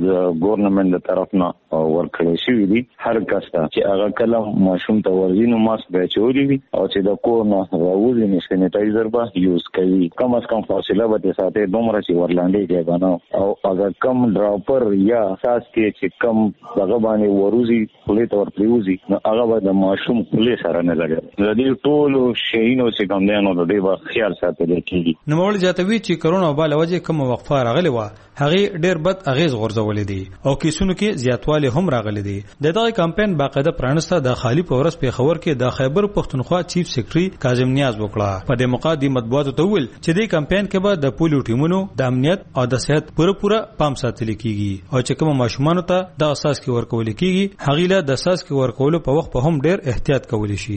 Speaker 4: ګورنمنت د طرف نه ورکړل شوی دي. هر کس ته چې هغه کلم ماشوم ته ورځینو ماسک به چولی وي او چې د کورونه راوځي نو سینیټایزر به یوز کوي. کم از کم فاصله به ساتي دومره چې ورلاندې کې بنو او هغه کم ډراپر یا ساس کې چې کم هغه باندې وروزي خولې ته ورپریوزي نو هغه به د ماشوم خولې سره نه لګي. د دې ټولو شیانو چې کوم دی نو د دې به خیال ساتل کېږي.
Speaker 21: نو مول جاتوي چې کرونا وبا لوجه کوم وقفه راغلی و هغه ډیر بد اغیز غورځولې دي او کیسونو کې زیاتوالی هم راغلي دي. دغه کمپاین باقاعده پرانسته د خالی پورس په خبر کې د خیبر پښتونخوا چیف سیکریټری کاظم نیاز وکړه. په دې موقع د مطبوعاتو ته ویل چې د کمپاین کې به د پولیو ټیمونو د امنیت او د صحت پوره پام ساتل کیږي او چې کوم ماشومان ته د اساس کې ورکول کیږي هغه له د اساس کې ورکول په وخت په هم ډیر احتیاط کول شي.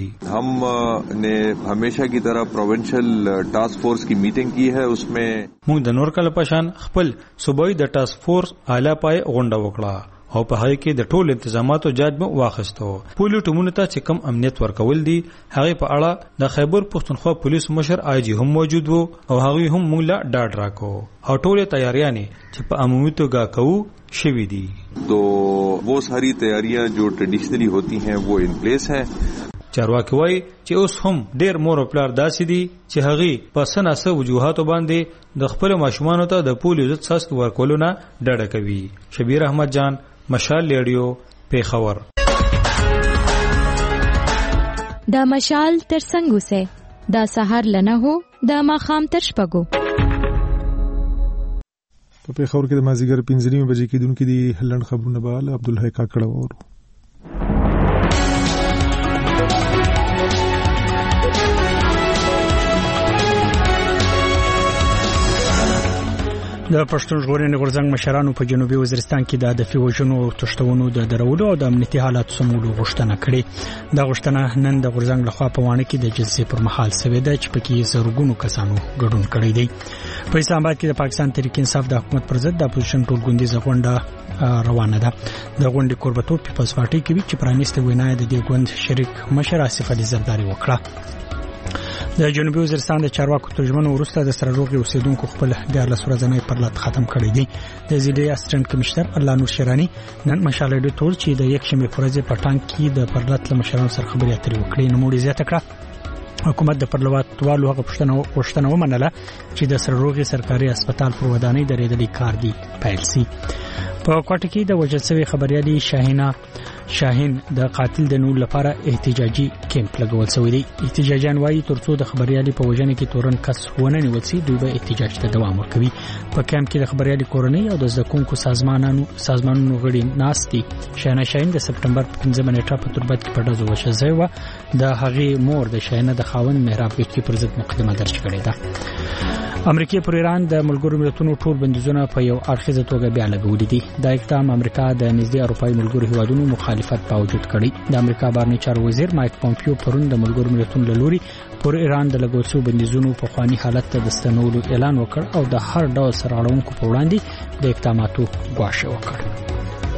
Speaker 22: हम ने हमेशा की तरह प्रोविंशियल टास्क फोर्स की मीटिंग की है उसमें
Speaker 21: موږ د نور کله پشان خپل صوبایي د ټاسک فورس اعلی پای غونډه وکړه او په هغه کې د ټول انتظاماتو جاج به واخستو. پولیو ټیمونو ته چې کم امنیت ورکول دي هغه په اړه د خیبر پښتونخوا پولیس مشر IG هم موجود وو او هغه هم موږ لا ډاډ راکو او ټول تیاریانې چې په عمومي توګه کوو شوي دي.
Speaker 22: तो वो सारी तैयारियां जो ट्रेडिशनली होती हैं वो इन प्लेस हैं.
Speaker 21: چارواکي وایي چې اوس هم ډیر مور او پلار داسې دي چې هغه په سناسه وجوهاتو باندې د خپل ماشومانو ته د پولیو ضد ساس ورکولو نه ډډه کوي. شبیر احمد جان، مشال ریډیو، پیښور.
Speaker 15: دا مشال تر څنګه سه دا سحر لنه هو دا ماخام تر شپګو.
Speaker 1: په پیښور کې د مازیګر 15 بجې کې دونکو دي لړ خبرونه به عبدالحی کاکړه ورو.
Speaker 10: د پښتون ژغورنې غورځنګ مشرانو په جنوبي وزیرستان کې د هدفي وژنو او تښتونو د درولو او د امنیتي حالاتو سمولو غوښتنه کړې. دا غوښتنه نن د غورځنګ لخوا په وانه کې د جلسې پر مهال شوې ده چې پکې زرګونو کسانو ګډون کړی دی. په اسلام آباد کې د پاکستان تحریک انصاف د حکومت پر ضد د اپوزیشن ټولګوندیزه غونډه روانه ده. د غونډې کوربتوب پیپلز پارټي کوي چې پرانیسته وینا د دې غوند شریک مشر آصف علي زرداری وکړه. د جنوبي وزیرستان د چارواکو ترجمانو وروسته د سره روغي اوسیدونکو خپل 14 ورځنی پرلط ختم کړی دی. د زیډي اسسټنټ کمشنر الله نور شیرانی نن مشاله د ټول چې د یک شنبه پرځ پټان کې د پرلط لمشرانو سره خبرې اترې وکړې. نو موږ زیاته کړه حکومت د پرلواتوالو هغه پښتنه ومنله چې د سره روغي سرکاري هسپتال پر ودانۍ درېدلې کار دی پیل سي. په کوټه کې د وژل شوی خبريالي شاهین د قاتل د نور لپاره احتجاجي کیمپ لګول شوی دی. احتجاجان وايي ترڅو د خبريالي په وژنه کې تورن کس ونه نیول شي دوی به احتجاج ته دوام ورکوي. په کیمپ کې د خبريالي کورنۍ او د زکونکو سازمانونو غړي ناستي. شاهین د سپټمبر 15 نیټه په تربت کې په ډزو وشو ځای د هغې مور د شاهین د خاوند مهراب کې پر ضد مقدمه درج کړې ده. امریکا پر ایران د ملګرو ملتونو ټول بندیزونه په یو اړخیزه توګه بیا لګولې دي. دا اقدام امریکا د نږدې اروپایي ملګرو هیوادونو مخالفت باوجود کړی. د امریکا بهرنی چارو وزیر مایک پومپیو پرون د ملګرو ملتونو لوري پر ایران د لګول شوی بندیزونو په خواني حالت ته د ستنولو اعلان وکړ او د هر ډول سره اړونکو په وړاندې د اقداماتو غواړه وکړ.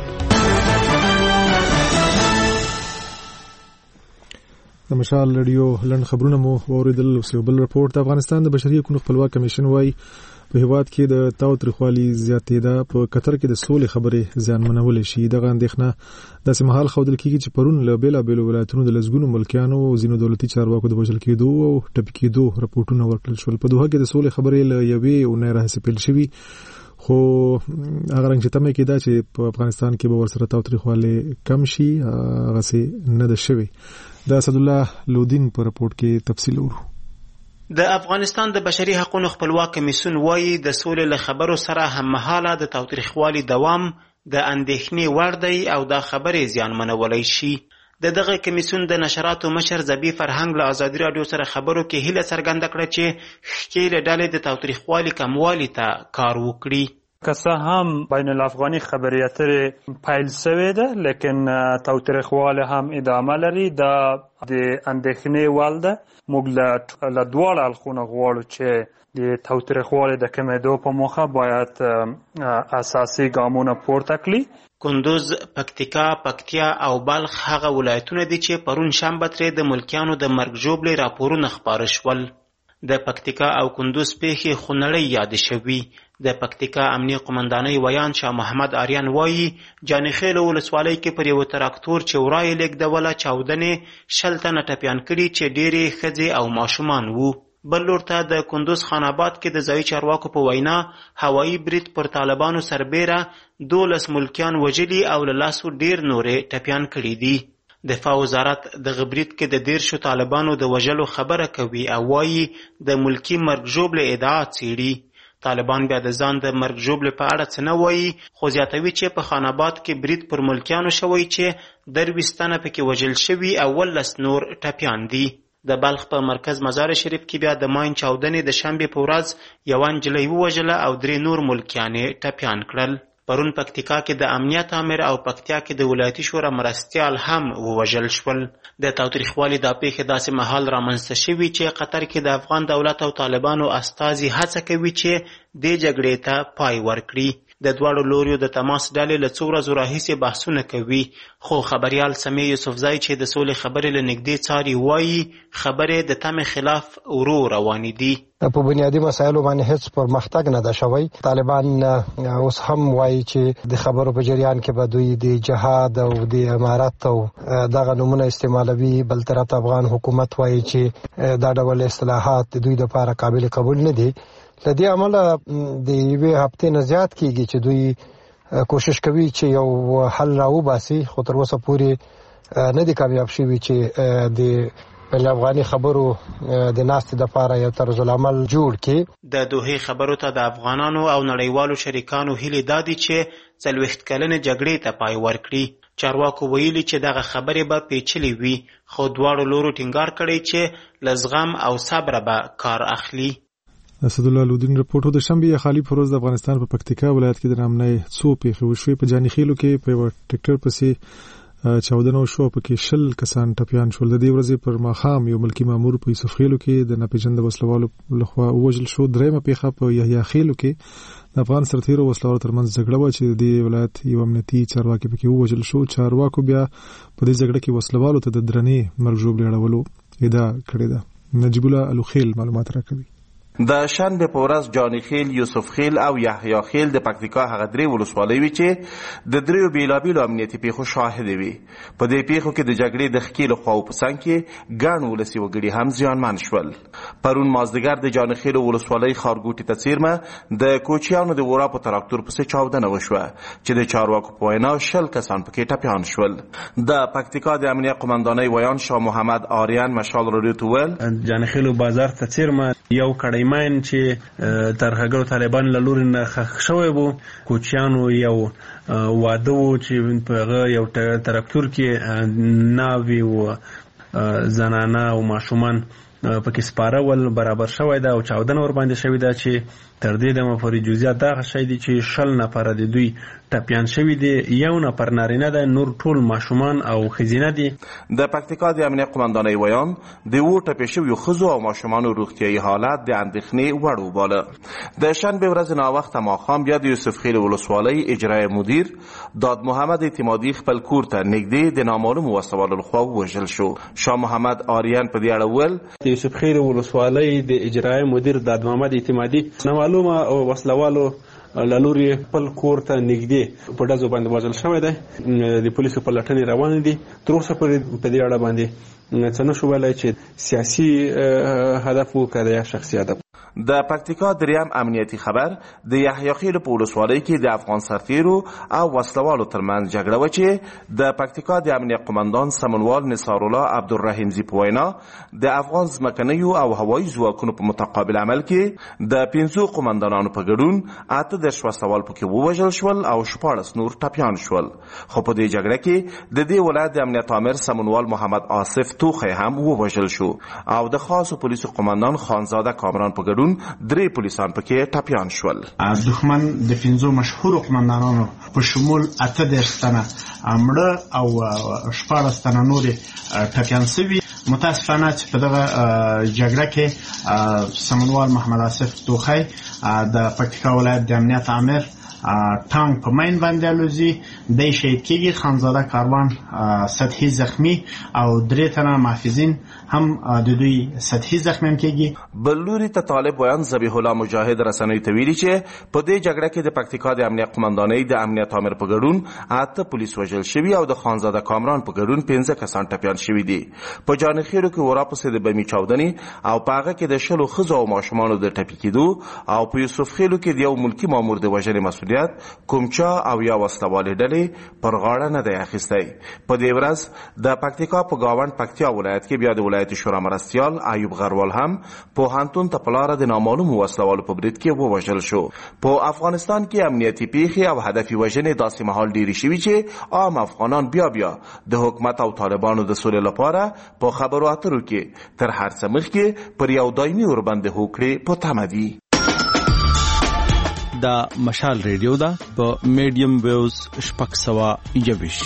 Speaker 1: د مشال رادیو لند خبرونه مو اوریدل. او بل رپورت د افغانستان د بشري حقوقو خپلواک کمیشن وايي په هیواد کې د تاوتریخوالي زیاتېدا په قطر کې د سولې خبرې ځانمنول شي. دغه اندېښنه داسې مهال ښودل کیږي چې پرون له بیلابېلو ولایتونو د لسګونو ملکیانو او ځینو دولتي چارواکو د وژل کېدو او ټپي کېدو رپورټونه ورکړل شول. په دوحه کې د سولې خبرې له یوې اونۍ راهیسې پیل شوي خو هغه رنګ چې تمه کېده چې په افغانستان کې به ورسره تاوتریخوالي کم شي هغسې نه ده شوی. د اسد الله لودین په رپورت کې تفصیل ورو.
Speaker 2: د افغانستان د بشري حقوقو خپلواک کمیسیون وايي د سولې له خبرو سره هممهاله د تاوتریخوالي دوام د اندېښنې وړ دی او دا خبرې زیانمنولی شي. دغه کمیسیون د نشراتو مشر زبی فرهنګ له ازادي رادیو سره خبرو کې هیله څرګنده کړه چې ښکېل ډلې د تاوتریخوالي کموالي ته کار وکړي.
Speaker 7: که څه هم بین الافغاني خبرې اترې پیل شوې ده لیکن تاوتریخوالی هم ادامه لري. دا د اندېښنې وړ ده. موږ له دواړو اړخونو غواړو چې د تاوتریخوالي د کمېدو په موخه باید اساسي ګامونه پورته کړي.
Speaker 2: کندوز، پکتیکا، پکتیا او بلخ هغه ولایتونه دي چې پرون شنبه ترې د ملکیانو د مرګ ژوبلې راپورونه خپاره شول. د پکتیکا او کندوز پیښې خونړۍ یاد شوي. د پکتیکا امنیه قمندانۍ ویان شاه محمد آریان وایي جانخیل ولسوالۍ کې پر یو تراکتور چې ورای لیږدوله چاودنې 60 تنه ټپیان کړي چې ډېرې ښځې او ماشومان وو. بل لور ته د کندوز خان آباد کې د ځایي چارواکو په وینا هوایي برید پر طالبانو سربیره 12 ملکیان وژلي او له لاسو ډېر نورې ټپیان کړي دي. دفاع وزارت د برید کې د 13 طالبانو د وژلو خبره کوي او وایي د ملکی مرګ ژوبلې ادعا څېړي. طالبان بیا د ځان د مرګ ژوبلې په اړه څه نه وایي خو زیاتوي چې په خان آباد کې برید پر ملکیانو شوی چې 23 تنه پکې وژل شوي او 19 نور ټپیان دي. د بلخ په مرکز مزار شریف کې بیا د ماین چاودنې د شنبې په ورځ یوه نجلۍ ووژله او 3 نور ملکیان یې ټپیان کړل. پرون پکتیکا کې د امنیت امر او پکتیا کې د ولایتي شورا مرستیال هم ووژل شول. د تاوتریخوالي دا پیښې داسې مهال رامنځته شوي چې قطر کې د افغان دولت او طالبانو استازي هڅه کوي چې دې جګړې ته پای ورکړي. د دواړو لوریو د تماس ډلې له څو ورځو راهیسې بحثونه کوي خو خبریال سمیع یوسفزی چې د سولې خبرې له نږدې څاري وایي خبرې د تمې خلاف ورو روانې دي.
Speaker 23: په بنیادی مسایلو باندې هیڅ پرمختګ نه ده شوی. طالبان اوس هم وایي چې د خبرو په جریان کې به دوی د جهاد او د امارت او دغه نمونه استعمالوي. بل طرف افغان حکومت وایي چې دا ډول اصلاحات د دوی لپاره قابل قبول نه دي. لدې عمله د یوې هفتې نه زیات کېږي چې دوی کوشش کوي چې یو حل راوباسي خو تر اوسه پورې نه دي کامیاب شوي چې د بین افغاني خبرو د ناستې دپاره یو طرز العمل جوړ کړي.
Speaker 2: د دوحې خبرو ته د افغانانو او نړیوالو شریکانو هیلې دا دي چې 40 کلنې جګړې ته پای ورکړي. چارواکو ویلي چې دغه خبرې به پیچلې وي خو دواړو لورو ټینګار کړی چې له زغم او صبره به کار اخلي.
Speaker 1: اسد الله لودین رپورټ د شنبه خالی پروز د افغانستان په پکتیکا ولایت کې د نامنۍ څو پیښې وشوې. په جاني خیلو کې په یو ټریکټر پسې 14 شو پکې 10 کسان ټپيان شول. د دې ورځې پر ماښام یو ملکی مامور په یوسف خیلو کې د ناپېژند وسلوالو لخوا وژل شو. درېمه پیښه په یحیی خیلو کې د افغان سرتیرو وسلوالو ترمنځ جګړه و چې د ولایت یو امنیتي چارواکي پکې وژل شو. چارواکو بیا په دې جګړه کې وسلوالو ته د درنې مرګ ژوبلې اړولو ادعا کړې ده. نجیب الله الوخیل معلومات راکوي.
Speaker 3: د شنبه په ورځ جاني خیل، یوسف خیل او یحیی خیل د پکتیکا هغه درې ولسوالۍ وي چې د دریو بیلابیلو امنیتي پیښو شاهد وي. په دې پیښو کې د جګړې د ښکیلو خواو په څنګ کې ګڼ ولسي وګړي هم زیانمن شول. پرون مازدیګر د جاني خیل ولسوالۍ خارګوټي ته څیرمه د کوچیانو د ورا په تراکتور پسې چاودنه وشوه چې د چارواکو په وینا 10 کسان پکې ټپیان شول. د پکتیکا د امنیت قومندانۍ ویان شاه محمد آریان مشال رادیو ته ویل
Speaker 8: جاني خیل بازار ته څیرمه یو کډی ماین چې ترهګرو طالبان له لوري نه خښ شوی وو. کوچیانو یو واده وو چې په هغه یو تراکتور کې ناوی و زنانه او ماشومان پکې سپاره ول برابر شوی ده او چاودنه ور باندې شوی ده چې تر دې دمه پورې جزئیات دا شی دي چې 10 نفر د دوی ټپیان شوی دي. یو نفر نارینه ده، نور ټول ماشومان او ښځینه دي.
Speaker 3: د پکتیکا د امنیت قومندانۍ ویان د وو ټپي شویو ښځو او ماشومانو روغتیایي حالت د اندېښنې وړ وباله. د شنبه ورځ ناوخته ماښام بیا د یوسف خیل ولسوالۍ اجرایي مدیر داد محمد اعتمادي خپل کور ته نږدې د نامعلومو وسلوالو لخوا ووژل شو. شاه محمد آریان په دې اړه وویل
Speaker 8: د یوسف خیل ولسوالۍ د اجرایي مدیر داد محمد اعتمادي نامعلومه وسلوالو لالوري خپل کور ته نږدې په ډزو باندې وژل شوی دی. د پولیسو په لټنې روان دي. تر اوسه پورې په دې اړه باندې څه نشو ویلی چې سیاسي هدف و که د شخصي هدف.
Speaker 3: د پکتیکا دریم امنیتي خبر د یحیی خیل په ولسوالۍ کې د افغان سرتیرو او وسلوالو ترمنځ جګړه و چې د پکتیکا د امنیت قومندان سمنوال نثار الله عبدالرحیم زی په وینا د افغان ځمکنیو او هوایي ځواکونو په متقابل عمل کې د 15 قومندانانو په ګډون 18 وسلوال پکې ووژل شول او 14 نور ټپیان شول. خو په دې جګړه کې د دې ولایت د امنیت آمر سمنوال محمد آصف توخی هم ووژل شو او د خاصو پولیسو قومندان خانزاده کامران په ګډون 3 پولیسان پکې ټپیان شول.
Speaker 9: دښمن د 15 مشهور قومندانانو په شمول 18 تنه مړه او 14 تنه نور ټپیان شوي. متاسفانه چې په دغه جګړه کې سمنوال محمد آصف توخی د پکتیکا ولایت د امنیت آمر ټانک په ماین باندې الوزي د شهید کېږي. خانزاده کاروان سطحي زخمی او 3 تنه محافظین هم د دوی سطحي زخمی کېږي.
Speaker 3: بل لوري ته طالب ویان ذبیح الله مجاهد رسنۍ ته ویلي چې په دې جګړه کې د پکتیکا د امنیت قومندانۍ د امنیت آمر په ګډون 8 پولیس وژل شوي او د خانزاده کامران په ګډون 15 کسان ټپیان شوي دي. په جاني خیلو کې ورا پسې د بمي چاودنې او په هغه کې د 10 ښځو او ماشومانو د ټپي کېدو او په یوسف خیلو کې د یو ملکی مامور د وژنې مسؤلیت کومچا او یا وسلوالې ډلې پر غاړه نه دی اخیستی. په دې ورځ د پکتیکا په گاوند پکتیا ولایت کې بیا د ولایت شورا مرستیال ایوب غروال هم پوهنتون ته په لاره د نامعلومو وسلوالو په برید کې ووژل شو. په افغانستان کې امنیتي پیښې او هدفي وژنې داسې مهال ډېرې شوي چې عام افغانان بیا د حکومت او طالبانو د سولې لپاره په خبرو اترو کې تر هر څه مخکې پر یو دایمي اوربند هوکړې په تمه دي.
Speaker 20: دا مشال ریډیو ده په میډیم ویوز 621.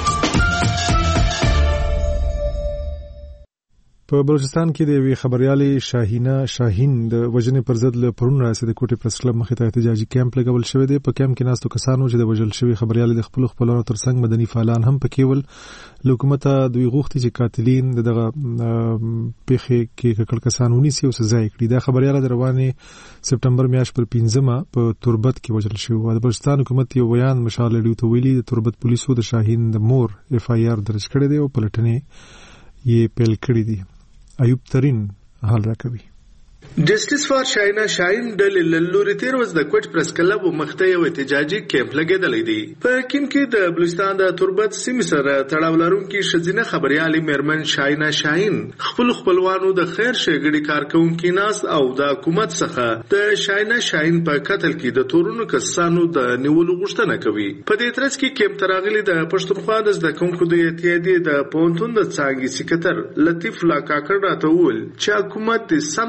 Speaker 1: په بلوچستان کې د یوې خبريالې شاهینه شاهین د وژنې پر ضد له پرون راځي د کوټې پریس کلب مخې ته احتجاجي کیمپ لګول شوی دی. په کیمپ کې ناستو کسانو چې د وژل شوی خبريالې د خپلوانو ترڅنګ مدني فعالان هم پکې ول. له حکومته دوی غوښتي چې قاتلین دغه پیښې کې ککړ کسان ونیسي او سزا یې کړي. دا خبرياله د روانې سپټمبر میاشت پر 15 په تربت کې وژل شوی و. د بلوچستان حکومت یو بیان مشال ریډیو ته ویلي د تربت پولیسو د شاهین د مور اف آی آر درج کړی دی او پلټنې یې پیل کړې دي. ایوب ترین حال راکوي.
Speaker 24: جسټیس فار شاهینه شاهین د لوري تیر وز د کوټ پریس کلب مخته یو احتجاجي کیمپ لګیدلې دی. په کیم کې د بلوچستان د تربت سیمې سره تړاو لرونکي شزینه خبريالې میرمن شاهینه شاهین خپلوانو د خیر شګړي کارکونکو ناس او د حکومت څخه د شاهینه شاهین په قتل کې د تورونو کسانو د نیولو غوښتنه کوي. په دې ترڅ کې کیمپ تراغلي د پښتونخوا د زدکونکو د اتحادیې د پونتون د څنګه سکرټر لطیف لا کاکړ راته وویل چې حکومت د سم د لاس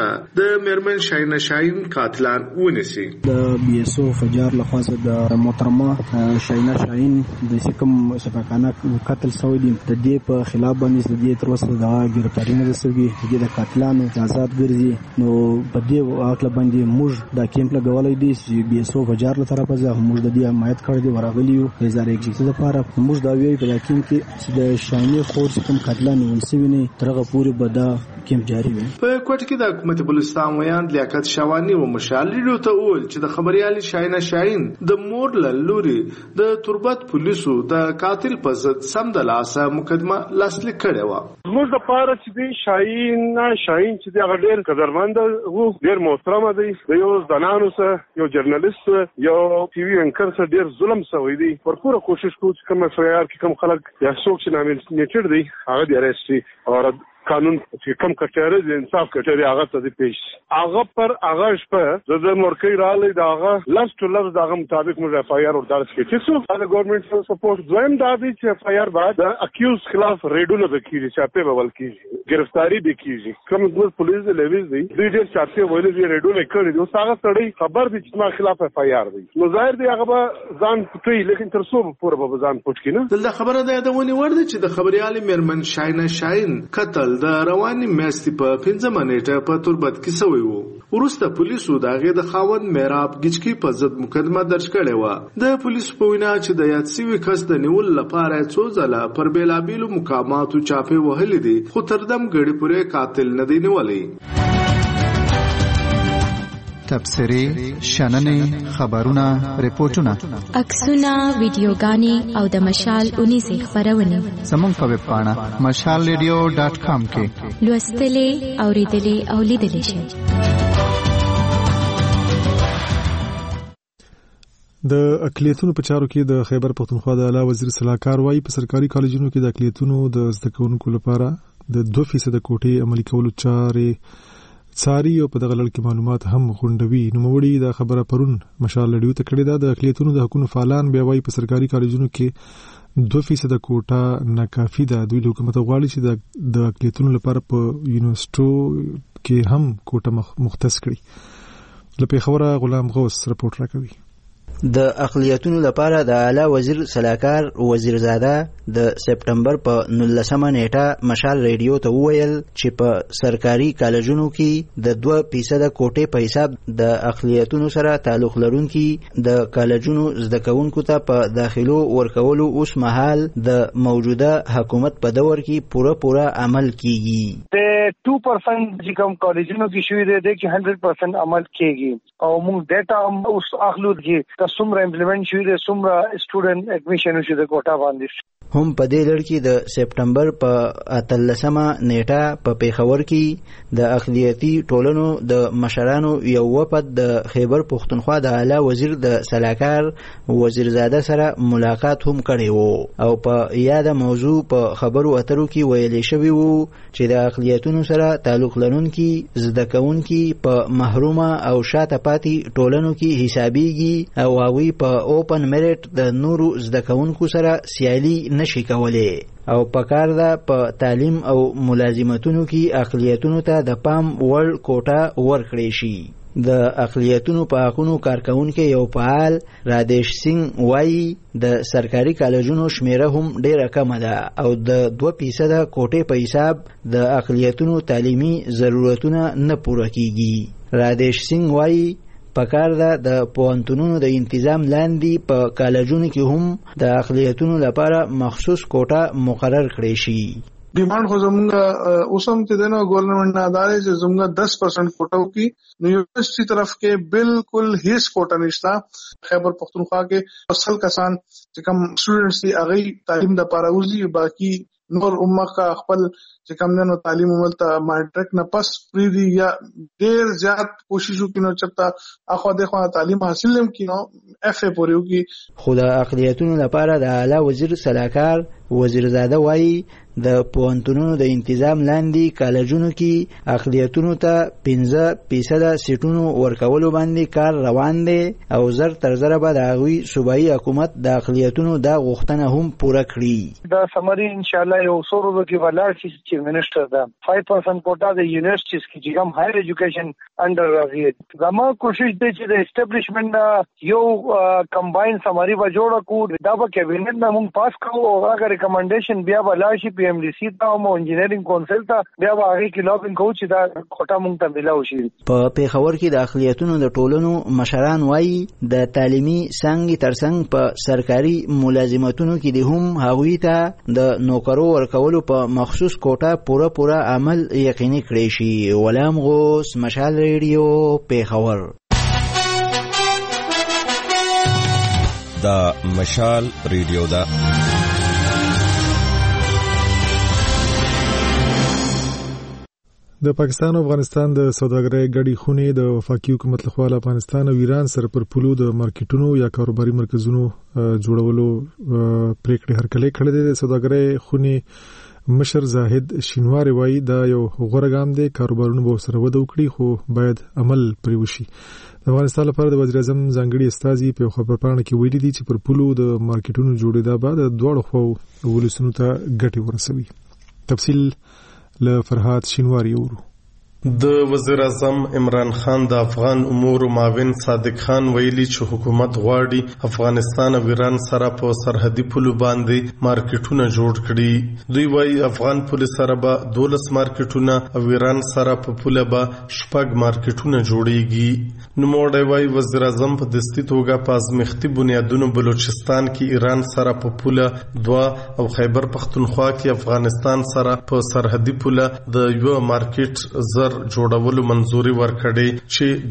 Speaker 24: وروسته د میرمن شاینه شاهین قاتلان ونیسي.
Speaker 11: د بي اس او فجار لخوا د محترمه شاینه شاهین د کوم شفقانه قتل شوی دی د دې په خلاف باندې د دې تر اوسه د ګرفتاری نه رسېږي د قاتلانو آزاد ګرځي. نو په دې واقعه باندې موږ د کیمپ لګولای دي چې بي اس او فجار له طرفه زه موږ د دې حمایت کړی دی ورغلیو هزار ایکزیکټ لپاره. موږ دا ویو په کیمپ کې چې د شاینه خور کوم قاتلان ونیسي نه ترغه پوری بدا کیمپ جاری وي.
Speaker 24: په کوټ کې د حکومت بلوچستان ویان لیاقت شوانی او مشال ریډیو ته وویل چې د خبريالي شاینه شاهین د مور لوري د تربت پولیسو د قاتل په ضد سم د لاسه مقدمه لاسلیک کړې و.
Speaker 6: موږ د پاره چې دی شاهین چې دی هغه ډېر قدرمند وو، ډېر محترم دی، د یو زنانو سره یو جرنالیست یو ټي وي انکر سره ډېر ظلم شوی دی. پرپوره کوشش کوو چې کوم سیار کې کوم خلک یا څوک چې نامنیټډ دی هغه دی ارسټي او قانون چې کوم کچاره د انصاف کچاره هغه ته پیش هغه پر هغه شپه د مرکې رااله دا هغه لفظ تو لفظ دغه مطابق موږ اف آی آر ورته کړی چې څو د ګورنمنت سره سپورټ دویم دا دی چې اف آی آر بعد اکیوز خلاف ریډونه وکړي چې په بول کېږي گرفتاری به کېږي. کوم د پولیس د لیویز دی دوی ډېر چاته ویل چې ریډونه کړی دی، اوس هغه سړی خبر دی چې ما خلاف اف آی آر دی، نو ظاهر دی هغه ځان پټي، لیکن تر څو پورې به ځان پټ کینه.
Speaker 24: دلته خبره ده د ونی ورده چې د خبريالي میرمن شاینه شاهین قتل د رواني میاشتې په 15 نیټه په تربت کې شوی وو. وروسته پولیسو د هغې د خاوند میراب ګچکي په ضد مقدمه درج کړې وه. د پولیسو په وینا چې د یاد شوي کس د نیولو لپاره څو ځله پر بېلابېلو مقاماتو چاپې وهلې دي، خو تر دم ګړې پورې قاتل نه دی نیولی.
Speaker 16: تبصرې، شننې، خبرونه، ریپورتونه،
Speaker 15: عکسونه، ویډیوګانې او د مشال 19 خبرونه
Speaker 16: زموږ په ویب پاڼه mashalradio.com کې
Speaker 15: لوستلې، اوریدلې او لیدلې شئ.
Speaker 1: د اقلیتونو په چارو کې د خیبر پختونخوا د اعلی وزیر صلاحکار وايي په سرکاري کالجونو کې د اقلیتونو د زده کوونکو لپاره د 2% کوټې عملي کولو چارې څاري او په دغه لړ کې معلومات هم غونډوي. نوموړي دا خبره پرون مشال ریډیو ته کړې ده. د اقلیتونو د حقوقو فعالان بیا وايي په سرکاري کالجونو کې 2% کوټه ناکافي ده. دوی له حکومت غواړي چې د اقلیتونو لپاره په یونیورسيټو کې هم کوټه مختص کړي. له پیښوره غلام غوث رپورټ راکوي.
Speaker 12: د اقلیتونو لپاره د اعلی وزیر صلاحکار وزیرزاده د سپټمبر په 19 نیټه مشال ریډیو ته وویل چې په سرکاري کالجونو کې د 2% کوټې په حساب د اقلیتونو سره تعلق لرونکي د کالجونو زده کوونکو ته په داخلو ورکولو اوس مهال د موجوده حکومت په دور کې پوره عمل کیږي.
Speaker 13: د 2% چې کوم کالجونو کې شوی دی چې 100% عمل کیږي او موږ ډیټا اوس اخلو چې څومره امپلیمنٹ شوی دی، څومره سټوډنټ اډمیشن شوی دی کوټا باندې.
Speaker 12: هم په دې لړ کې د سپټمبر په 18 نیټه په پیښور کې د اقلیتي ټولنو د مشرانو یو وفد د خیبر پختونخوا د اعلی وزیر د صلاحکار وزیرزاده سره ملاقات هم کړی وو او په یاده موضوع په خبرو اترو کې ویلې شوی وو چې د اقلیتونو سره تعلق لرونکي زده کوونکي په محرومه او شاته پاتې ټولنو کې حسابيږي او هغوی په اوپن میرټ د نورو زده کوونکو سره سیالي نشي کولای او پکار ده په تعلیم او ملازمتونو کې اقلیتونو ته د پام وړ کوټه ورکړي شي. د اقلیتونو په حقوقو کارکونکو یو فعال رادیش سنگ وایي د سرکاري کالجونو شمیره هم ډیره کم ده او د 2% کوټې په حساب د اقلیتونو تعلیمي ضرورتونه نه پوره کیږي. رادیش سنگ وایي پکار ده د پوهنتونونو د تنظیم لاندې په کالجونو کې هم د اقلیتونو لپاره مخصوص کوټه مقرر کړي شي.
Speaker 14: ډیماند خو زمونږ اوسم ته دنه ګورنمنت نه ادارې چې زمونږ 10% کوټو کې نو یونیورسيټي طرف کې بالکل هیڅ کوټه نشتا. خیبر پختونخوا کې اصل کسان چې کوم سټوډنټس دي هغه تعلیم د لپاره وزي، باقي نور امه کا خپل چې کوم نو تعلیم عملته ماټریک نه پس پریدي یا ډیر زیات کوشش وکړو چې اخو دغه تعلیم حاصل هم کینو اف ای پورې وکي.
Speaker 12: خو د اقلیتونو لپاره د اعلی وزیر صلاحکار وزیرزاده وایي د پوهنتونونو د تنظیم لاندې کالجونو کې اقلیتونو ته 15% سیټونو ورکولو باندې کار روان دی او زر تر زر به د هغوی صوبایي حکومت د اقلیتونو دا غوښتنه هم پوره کړي.
Speaker 13: دا سمري ان شاء الله یو څو ورځې کې ولاړ شي چې منسٹر دا 5% کوټا د یونیورسيټیز کې چې کوم هایر ایجوکیشن انډر راغی. زموږ کوشش دی چې د اسټابلیشمنت یو کمباین سمري به جوړ کړو. دا به کابینټ نه موږ پاس کوو او هغه ریکمنډیشن بیا ولاړ شي PMDC ته او انجینرینګ کونسل ته بیا هغه کې لابینګ کوو چې دا کوټا موږ ته ملاوي شي.
Speaker 12: په پیښور کې د اقلیتونو د ټولنو مشران وایي د تعلیمي څنګه ترڅنګ په سرکاري ملازمتونو کې د هم هغوی ته د نوکرو ورکولو په مخصوص کوټا پوره عمل یقیني کړی شي. غلام غوث، مشال ریډیو، پیښور.
Speaker 5: دا مشال ریډیو دا
Speaker 1: د پاکستان او افغانستان د سوداګرۍ ګډې خونې د وفاقي حکومت لخوا له افغانستان او ایران سره پر پولو د مارکیټونو یا کاروباري مرکزونو جوړولو پریکړې هرکلی کړې ده. د سوداګرۍ خونې مشر زاهد شینواری وایي دا یو غوره ګام دی، کاروبارونه به سره وده وکړي خو باید عمل پرې وشي. د افغانستان لپاره د وزیر اعظم ځانګړي استازي په خبرپاڼه کې ویلي دي چې پر پولو د مارکیټونو جوړېدا به د دواړو خواو ولسونو ته ګټې ورسوي. تفصیل له فرهاد شینواری اورو.
Speaker 17: د وزیر اعظم عمران خان د افغان امور معاون صادق خان ویلي چې حکومت غواړي افغانستان او ایران سره په سرحدي پولو باندې مارکیټونه جوړ کړي. دوی وایي افغان پول سره به 12 مارکیټونه او ایران سره په پول به 6 مارکیټونه جوړيږي. نوموړی وایي وزیر اعظم په دستي توګه په ازمختي بنیادونو بلوچستان کې ایران سره په پول 2 او خیبر پختونخوا کې افغانستان سره په سرحدي پول د یو مارکیټ جوړولو منظوري ورکړي چې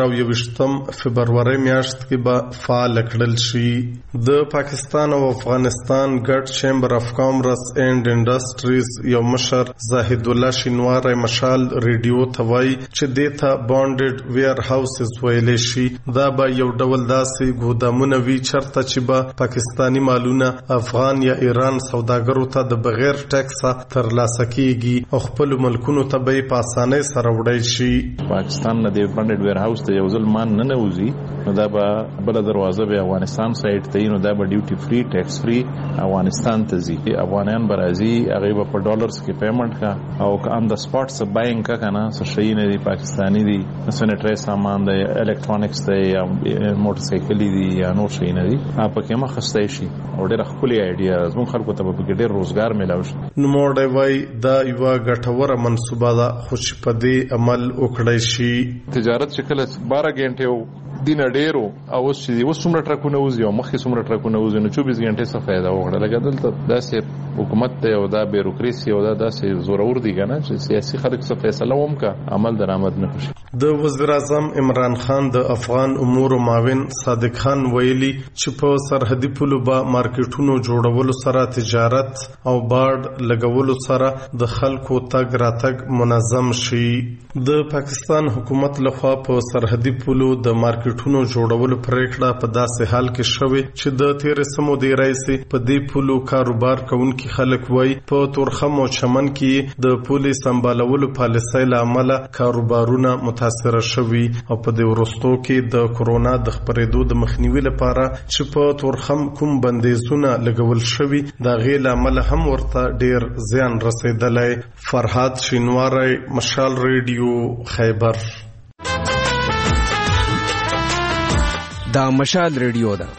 Speaker 17: 2021 فبرवरी میاشت کې به فعال کړل شي. د پاکستان او افغانستان ګډ چیمبر اف کامرس اینڈ انډستریز یو مشر زاهد الله شینواری مشال ریډیو ته وایي چې دیتا بانډډ ویر هاوسز ویل شي. دا به یو ډول داسې ګودامونه وي چرته چې به پاکستانی مالونه افغان یا ایران سوداګرو ته د بغیر ټیکس ترلاسه کیږي او خپل ملکونو ته به په اسانۍ سره وړای شي.
Speaker 18: پاکستان نه د بانډډ ویر هاوس ته یو ځل مان نه نوځي نو دا به بل دروازه به افغانستان سایت ته نو دا به ډیوټي فری ټیکس فری افغانستان ته ځي. افغانان برازي هغه به په ډالرز کې پیمنٹ کا او ان د سپاټ څخه باینګ کا کنه څه شي نه دی پاکستانی دی سنټری سامان دی الکترونکس دی یا موټر سایکل دی یا نور شي نه دی په کې مخستای شي او ډېر خپل ایډیا زموږ خلکو ته به ډېر روزګار ملاوي شي.
Speaker 17: نو موړی وای دا یو غټوره منصوبه ده خو چې په دې عمل وکړای شي.
Speaker 18: تجارت چې کله 12 غنټه دینه ډیرو او چې اوس څومره ټرکونه وځي او مخکې څومره ټرکونه وځي نو 24 غنټې څه فائدہ وکړه. لکه دلته داسې حکومت ته او دا بیروکراسي او دا داسې زورور دي کنه چې سیاسي خلک څه فیصله ومکا عمل درآمد نه شي.
Speaker 17: د وزیر اعظم عمران خان د افغان امور معاون صادق خان ویلي چې په سرحدي پولو به مارکیټونو جوړولو سره تجارت او بارډ لګولو سره د خلکو تګ راتګ منظم شي. د پاکستان حکومت لخوا په سرحدي پولو د مارکیټونو جوړولو پریکړه په داسې حال کې شوې چې د 13 مودې راځي په دې پولو کاروبار کوونکي خلک وای په تورخم او چمن کې د پولي سمبالولو پالیسۍ لامل کاروبارونه متاثر شوي او په دې ورستو کې د کورونا د خپرېدو د مخنیوي لپاره چې په تورخم کوم بندیزونه لګول شوي دا غي لامل هم ورته ډیر زیان رسیدلی. فرهاد شینواری مشال ریډیو خیبر.
Speaker 20: دا مشال ریډیو ده.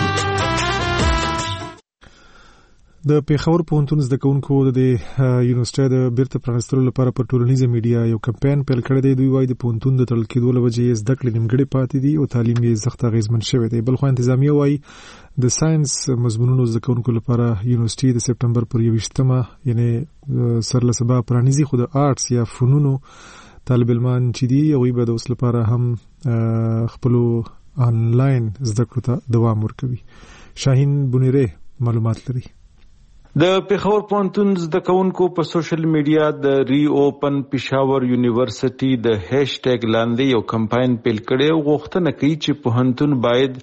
Speaker 1: د پیښور پوهنتون زده کوونکو د یونیورسيټي د بیرته پرانستلو لپاره په ټولنیزه میډیا یو کمپاین پیل کړی دی. دوی وایي د پوهنتون د تړل کېدو له وجې زده کړې نیمګړې پاتې دي او تعلیم یې سخت اغېزمن شوی دی. بلخو انتظامیه وایي د ساينس مضمونونو زده کوونکو لپاره یونیورسيټي د سپټمبر پر 21 یعنی سرلسبا پرانیزي خو د آرټس یا فنونو طالب علمان چې دي هغوی به د اوس لپاره هم خپلو آنلاین زده کړو ته دوام ورکوي. شاهین بنیره معلومات لري.
Speaker 19: د پیښور پوهنتون زده کوونکو په سوشل میډیا د ری اوپن پېښور یونیورسيټي د هاشټیګ لاندې یو کمپاین پیل کړی او غوښتنه کوي چې پوهنتون باید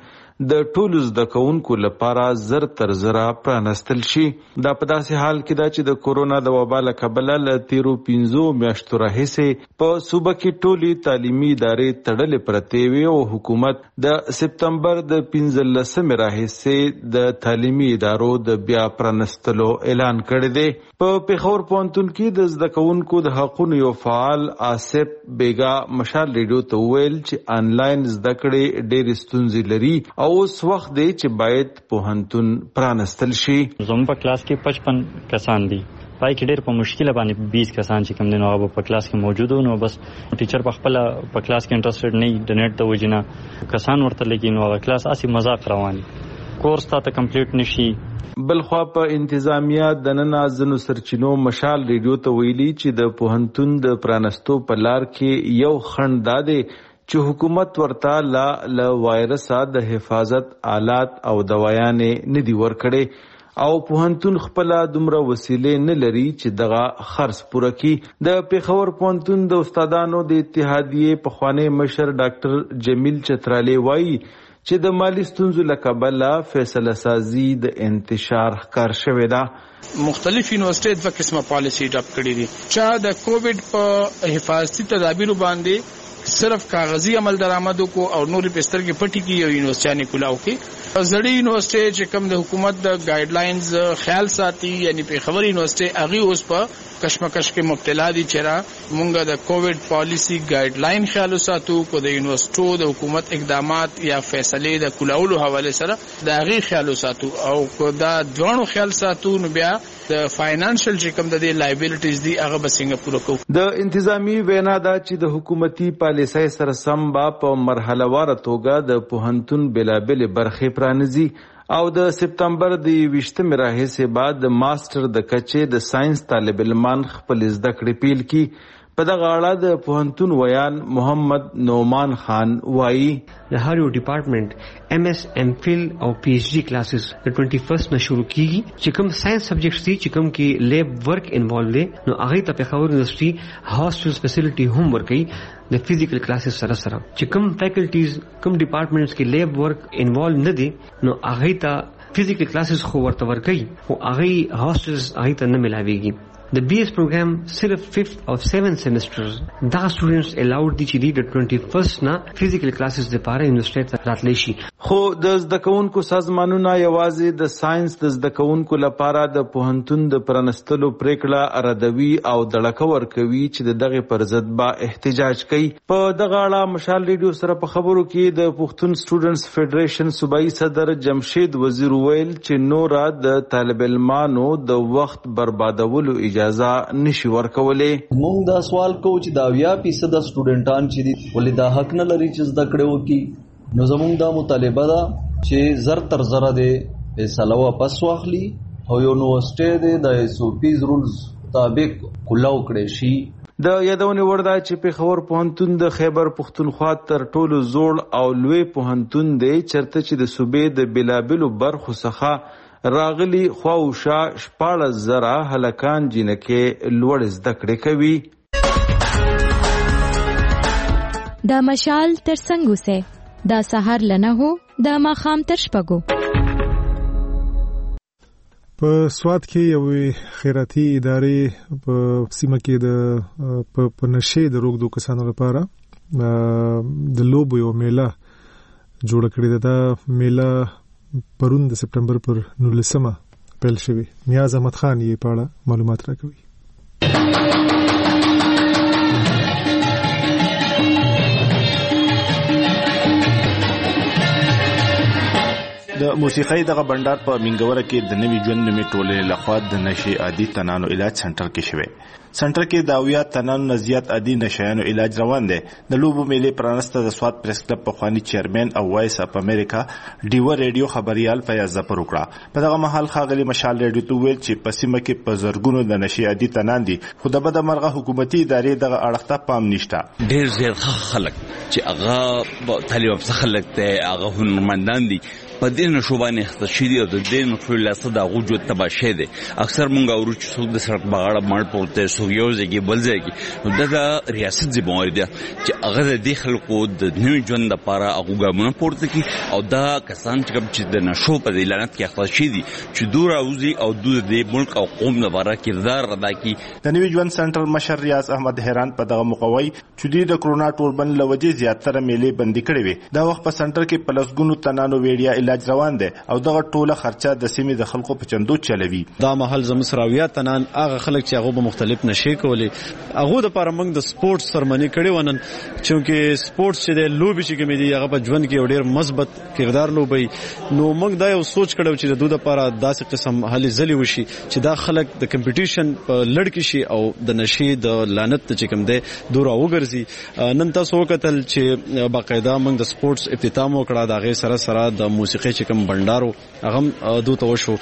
Speaker 19: د ټولو زده کوونکو لپاره زر تر زره پرانستل شي. دا په داسې حال کې ده چې د کورونا د وبا له کبله له تیرو 15 میاشتو راهیسې په صوبه کې ټولې تعلیمي ادارې تړلې پرتې وي او حکومت د سپتمبر د 15 راهیسې د تعلیمي ادارو د بیا پرانستلو اعلان کړی دی. په پېښور پوهنتون کې د زده کوونکو د حقونو یو فعال آصف بیگا مشال ریډیو ته وویل چې آنلاین زده کړې ډېرې ستونزې لري او اوس وخت دی چې باید پوهنتون پرانستل شي.
Speaker 4: زموږ په کلاس کې 55 کسان دي، پای کې ډېر په مشکله باندې 20 کسان چې کوم دي نو هغه په کلاس کې موجود وو، نو بس ټیچر په خپل په کلاس کې انټرېسټډ نه د نت د وجنه کسان ورته لګي، نو هغه کلاس اسی مذاق روان کورس ته کمپلیټ نشي.
Speaker 19: بلخوا په انتظامیه د نن ازنو سرچینو مشال ریډیو ته ویلي چې د پوهنتون د پرانستو په لار کې یو خنډ دا دی چې حکومت ورته له وایرسه د حفاظت آلات او دوايانې نه دي ورکړي او پوهنتون خپل دومره وسیلې نه لري چې دغه خرڅ پوره کړي. د پېښور پوهنتون د استادانو د اتحادیې پخوانی مشر ډاکټر جمیل چترالی وایي چې د مالی ستونزو له کبله فیصله سازي د انتشار ښکار شوې ده.
Speaker 10: مختلف یونیورسيټي د قسمه پالیسی ډاپ کړې دي چې د کووډ په حفاظتي تدابیر باندې صرف کاغذی عمل درآمدو کو او نورې پستر کې پټي کې یو یونیورسيټي کلاو کې زړې یونیورسيټي چې کوم د حکومت د ګایډ لاینز خیال ساتي، یعنی په خبري یونیورسيټي هغه اوس په کشمکش کې مبتلا دي چې را مونږه د کووډ پالیسی ګایډ لاین خیال ساتو کو د یونیورسيټو د حکومت اقدامات یا فیصله د کلاولو حواله سره د هغه خیال ساتو او کو دا دوانو خیال ساتو نو بیا د فاینانشل چې کوم د لایبیلیټیز دي هغه به څنګه پوره کوو. د
Speaker 19: انتظامی وینا دا چې د حکومتي پالیسۍ سره سم په مرحله واره توګه د پوهنتون بلابل برخې پرانیزي او د سپتمبر د 20 راهیسې بعد د ماستر د کچې د ساينس طالب علمان خپل زده کړې پیل کی. په دغه اړه د پوهنتون ویان محمد نومان خان وایي
Speaker 21: د هر یو ډپارټمنټ MS MPhil او PhD کلاسز د 21 نه شروع کیږي چې کوم ساينس سبجیکټس دي چې کوم کې لیب ورک انوالو دي نو هغه ته په خبر یونیورسيټي هاستل فیسیلیټي هم ورکي د فزیکل کلاسز سره چې کوم فیکلټیز کوم ډپارټمنټس کې لیب ورک انوالو نه دي نو هغه ته فزیکل کلاسز خو ورته ورکي او هغه هاستلز هغه ته نه ملاويږي. د BS پروګرام صرف 5th او 7th سیمسترز دا سټوډنټس الاود دي چې د 21 نه فزیکل کلاسز لپاره یونیورسيټي ته راتلی شي.
Speaker 19: خو د زده کوونکو سازمانونه یوازې د ساينس د زده کوونکو لپاره د پوهنتون د پرانستلو پریکړه ردوي او دړکه ورکوي چې دغه پر ضد با احتجاج کوي. په دغه اړه مشال ریډیو سره په خبرو کې د پښتون سټوډنټس فدریشن صوبایي صدر جمشید وزیر ویل چې نورا د طالب علمانو د وخت بربادولو اجازه نشي ورکولې.
Speaker 22: موږ دا سوال کوو چې دا 80% د سټوډنټان چې دي ولې دا حق نه لري چې زده کړې وکړي. نو زموږ دا مطالبه ده چې زر تر زره د فیصله واپس واخلي او یونیورسيټي د SOPs رولز مطابق کلاو کړي شي.
Speaker 19: د یادونې وړ ده چې پېښور پوهنتون د خیبر پښتونخوا تر ټولو زوړ او لوی پوهنتون دی چرته چې د صوبې د بلابلو برخو څخه راغلی خواوشا 14,000 هلکان جنکې لوړ زده کړې کوي.
Speaker 15: دا مشال تر څنګه سه دا سحر لنه هو دا ماخام تر شپګو.
Speaker 1: په سواد کې یو خیراتي ادارې په سیمه کې د په نشه د روغ دو کسانو لپاره د لوبو یو میله جوړ کړې ده. دا میله پرون د سپتمبر پر 19 پیل شوی. نیاز احمد خان یې په اړه معلومات راکوي.
Speaker 25: د موسیقۍ دغه بندر په منګوره کې د نوي ژوند نومي ټولنې لخوا د نشي عادي تنانو علاج سنټر کې شوی. سنټر کې د اویا تنانو نه زیات عادي نشيانو علاج روان دی. د لوبو میلې پرانسته د سواد پریس کلب په خواني چیرمن او وایس اپ امریکا ډیو ریډیو خبريال فیاض ظفر وکړه. په دغه محل خاغلی مشال ریډیو ته ویل چې په سیمه کې په زرګونو د نشي عادي تنان دي خو د بده مرغه حکومتي ادارې دغه اړخته پام نشته.
Speaker 26: ډیر زیات خلک چې هغه طالب خلک ته هغه هنرمندان دي
Speaker 2: په دې نشو باندې اختصاصي او د دې نشو لاسه د وجود تباشه دي اکثر مونږ اورو چې څوک د سړک بغاړه مړ پورته سو یو ځای بل ځای نو د ریاست ذمہواری ده چې هغه د دې خلکو د نوي ژوند لپاره هغه ګامونه پورته کړي او دا کسان چې د نشو په اعلانات کې اختصاصي دي چې دور اوزي او د ملک او قوم لپاره کردار ادا کړي
Speaker 25: د نوي ژوند سنټر مشر ریاض احمد حیران په دغه موقوي چې د کرونا ټولبند لوجې زیاتره میلې بندي کړې وي دا وخت په سنټر کې پلسګونو تنانو ویډیا علاج روان دي او دغه ټوله خرچه د سیمې د خلکو په چندو چلوي
Speaker 7: دا محل زمسراویا تنان هغه خلک چې هغه په مختلف نشي کولې هغه د لپاره موږ د سپورتس سرمنی کړي ونن چې سپورتس چې د لوبي چې کومې دي هغه په ژوند کې ډېر مثبت کردار لوبي نو موږ دا یو سوچ کړو چې د دوی لپاره داسې قسم هلي ځلې وشي چې دا خلک د کمپټیشن په لړ کې شي او د نشي د لعنت چې کوم دی دورا وګرځي نن تاسو وکتل چې باقاعده موږ د سپورتس افتتاح وکړه دا غي سره سره د موسیقي چې کوم بندارو هغه دوته وشو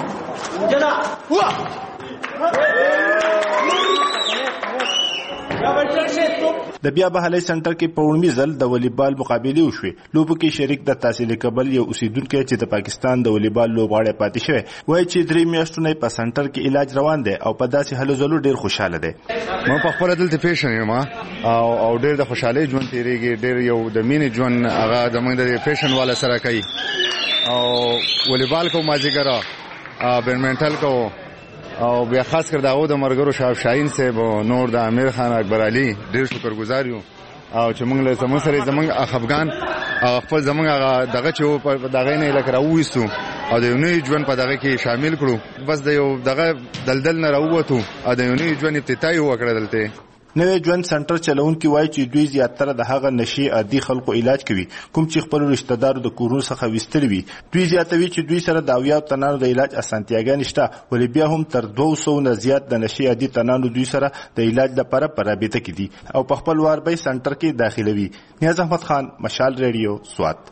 Speaker 25: د بیا بحالي سنټر کې په وړمي ځل د والیبال مقابله وشوه لوبو کې شریک د تحصیل کبل یو اوسیدونکو چې د پاکستان د والیبال لوبغاړی پاتې شوی وایي چې 3 میاشتونه په سنټر کې علاج روان دی او په داسې هلو ځلو ډیر خوشاله دی
Speaker 8: ما په خپل دلته پیشن یم او ډیر د خوشاله ژوند تیریږي ډیر یو د مینې ژوند هغه د موږ د پیشن والا سره کوي او والیبال کو مازیګرا بیډمنټن کو او بیا خاص کر داو د مرګرو شاه شاهین صاحب نور د امیر خان اکبر علي ډیر شکرګزار یو او چې موږ له زموږ سره زموږ افغان خپل زموږ دغه چې په دغه نه لکه راوېستو او د یونی ژوند په دغه کې شامل کړو بس د یو دغه دلدل نه راووتو او د یونی ژوند ابتدایي وکړه دلته
Speaker 25: نوې ژوند سنټر چلونکي وایي چې دوی زیاتره د هغه نشي عادي خلکو علاج کوي کوم چې خپل رشتہ دارو د کورونو څخه وستل وي دوی زیاتوي چې دوی سره د اویا تنانو د علاج اسانتیاګان شته ولې بیا هم تر 200 نه زیات د نشي عادي تنانو دوی سره د علاج لپاره پرابطه کړي او په خپل وار به سنټر کې داخلوي نیاز احمد خان مشال ریډیو سوات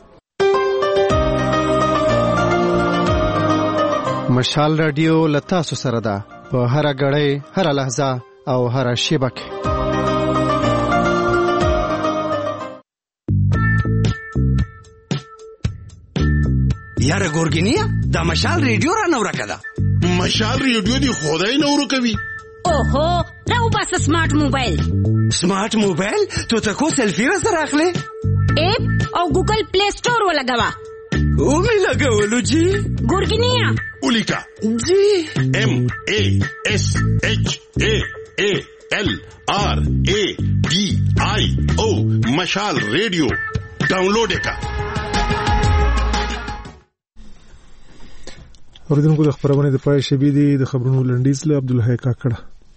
Speaker 16: مشال ریډیو لتا سره ده په هر غړې هر لحظه او هر شبکه
Speaker 9: یاره ګورګینیا دا مشال ریډیو را نور کړه
Speaker 23: مشال ریډیو دی خدای نور کوي
Speaker 26: اوهو راو بس سمارټ
Speaker 9: موبایل تو تکو سلفی را سره اخلي
Speaker 26: اپ او ګوګل پلی سٹور ولګوا
Speaker 9: او می لګولو جی
Speaker 26: ګورګینیا
Speaker 23: اولیکا
Speaker 9: جی
Speaker 23: ام ا اس اچ ا LRADIO مشال ریډیو ډاونلوډ کا
Speaker 1: اوریدونکو د خبرونه د پای شبي دي د خبرونو لنډیز له عبدالحی کاکړه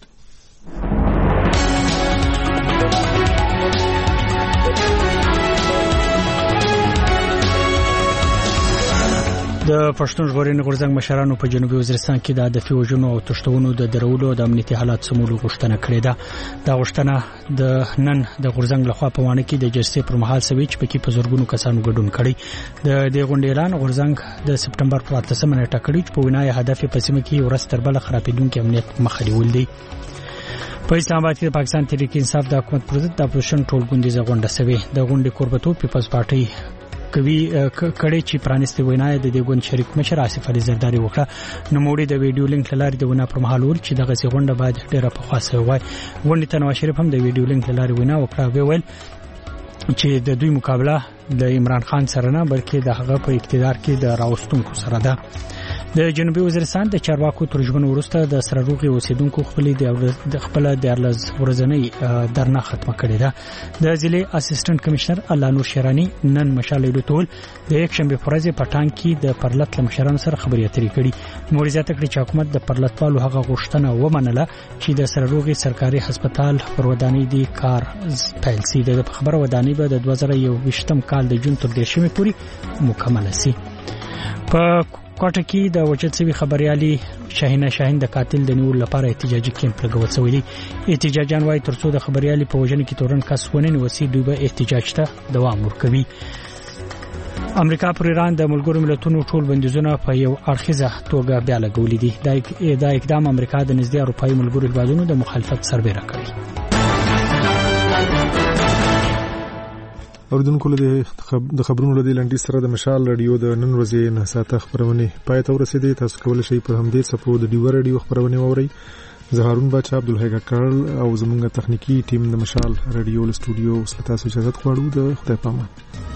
Speaker 27: د پښتون ژغورنې غورځنګ مشرانو په جنوبي وزیرستان کې د هدفي وژنو او تښتونو د درولو د امنیتي حالات سمولو غوښتنه کړې ده دا غوښتنه د نن د غورځنګ لخوا په وانه کې د جلسې پر مهال سوي چې پکې په زورګونو کسانو ګډون کړي د دې غونډې اعلان غورځنګ د سپټمبر په 13 نیټه کړی چې په وینای هدف په سیمه کې ورځ تر بل خرابېدونکو امنیت مخه نیول دي په اسلام آباد کې د پاکستان تحریک انصاف د حکومت پر ضد د اپوزیشن ټولګوندیزه غونډه سوي د غونډې کوربتوب پیپلز پارټي کوي کړي چې پرانیستي وینای د دې ګوند شریک مشر آصف علي زرداری وکړه نو موړي د ویډیو لینک لاري د ونه پر مهال ول چې دغه غونډه باید ډیره په خاصه وای غونډه ته نواز شریف هم د ویډیو لینک لاري وینا وکړه ویل چې د دوی مقابله د عمران خان سره نه بلکې د هغه په اقتدار کې د راوستونکو سره ده د جنوبي وزیرستان د چارواکو ترجمن ورسته د سرروغي اوسیدونکو خپل د ارلز ورځنی درنه ختمه کړې ده د ضلع اسسټنټ کمشنر الله نور شیرانی نن مشال لټول د یک شنبه پرځ پټان کې د پرلط لمشران سره خبرې اترې کړې موريزات کړي چې حکومت د پرلطوالو هغه غوښتنه ومنله چې د سرروغي سرکاري هسپتال پر ودانۍ دی کار پیل سي د خبره ودانۍ به د 2021م کال د جون تر 10مې پورې مکمل سي په کوټه کې د وجد سوي خبريالي شاهینه شاهین د قاتل د نیول لپاره احتجاجي کیمپ لګول شوی دی احتجاجان وايي ترڅو د خبريالي په وجنه کې تورن کس ونن وسی دوی به احتجاج ته دوام ورکوي امریکا پر ایران د ملګرو ملتونو ټول بندیزونه په یو اړخیزه توګه بیا لګولې دي دا اقدام امریکا د نږدې اروپایي ملګرو هیوادونو د مخالفت سربېره کوي
Speaker 1: اوردونکو له د خبرونو له لنډي سره د مشال رادیو د نن ورځې نه ساته خبرونه پای ته ورسېدې. تاسو کولای شئ په همدې صفحو د ډیو رادیو خبرونه واورئ. زه هارون بچا عبدالحی کارل او زموږ تخنیکی ټیم د مشال رادیو له سټوډیو اوس تاسو اجازه غواړو. د خدای پامان.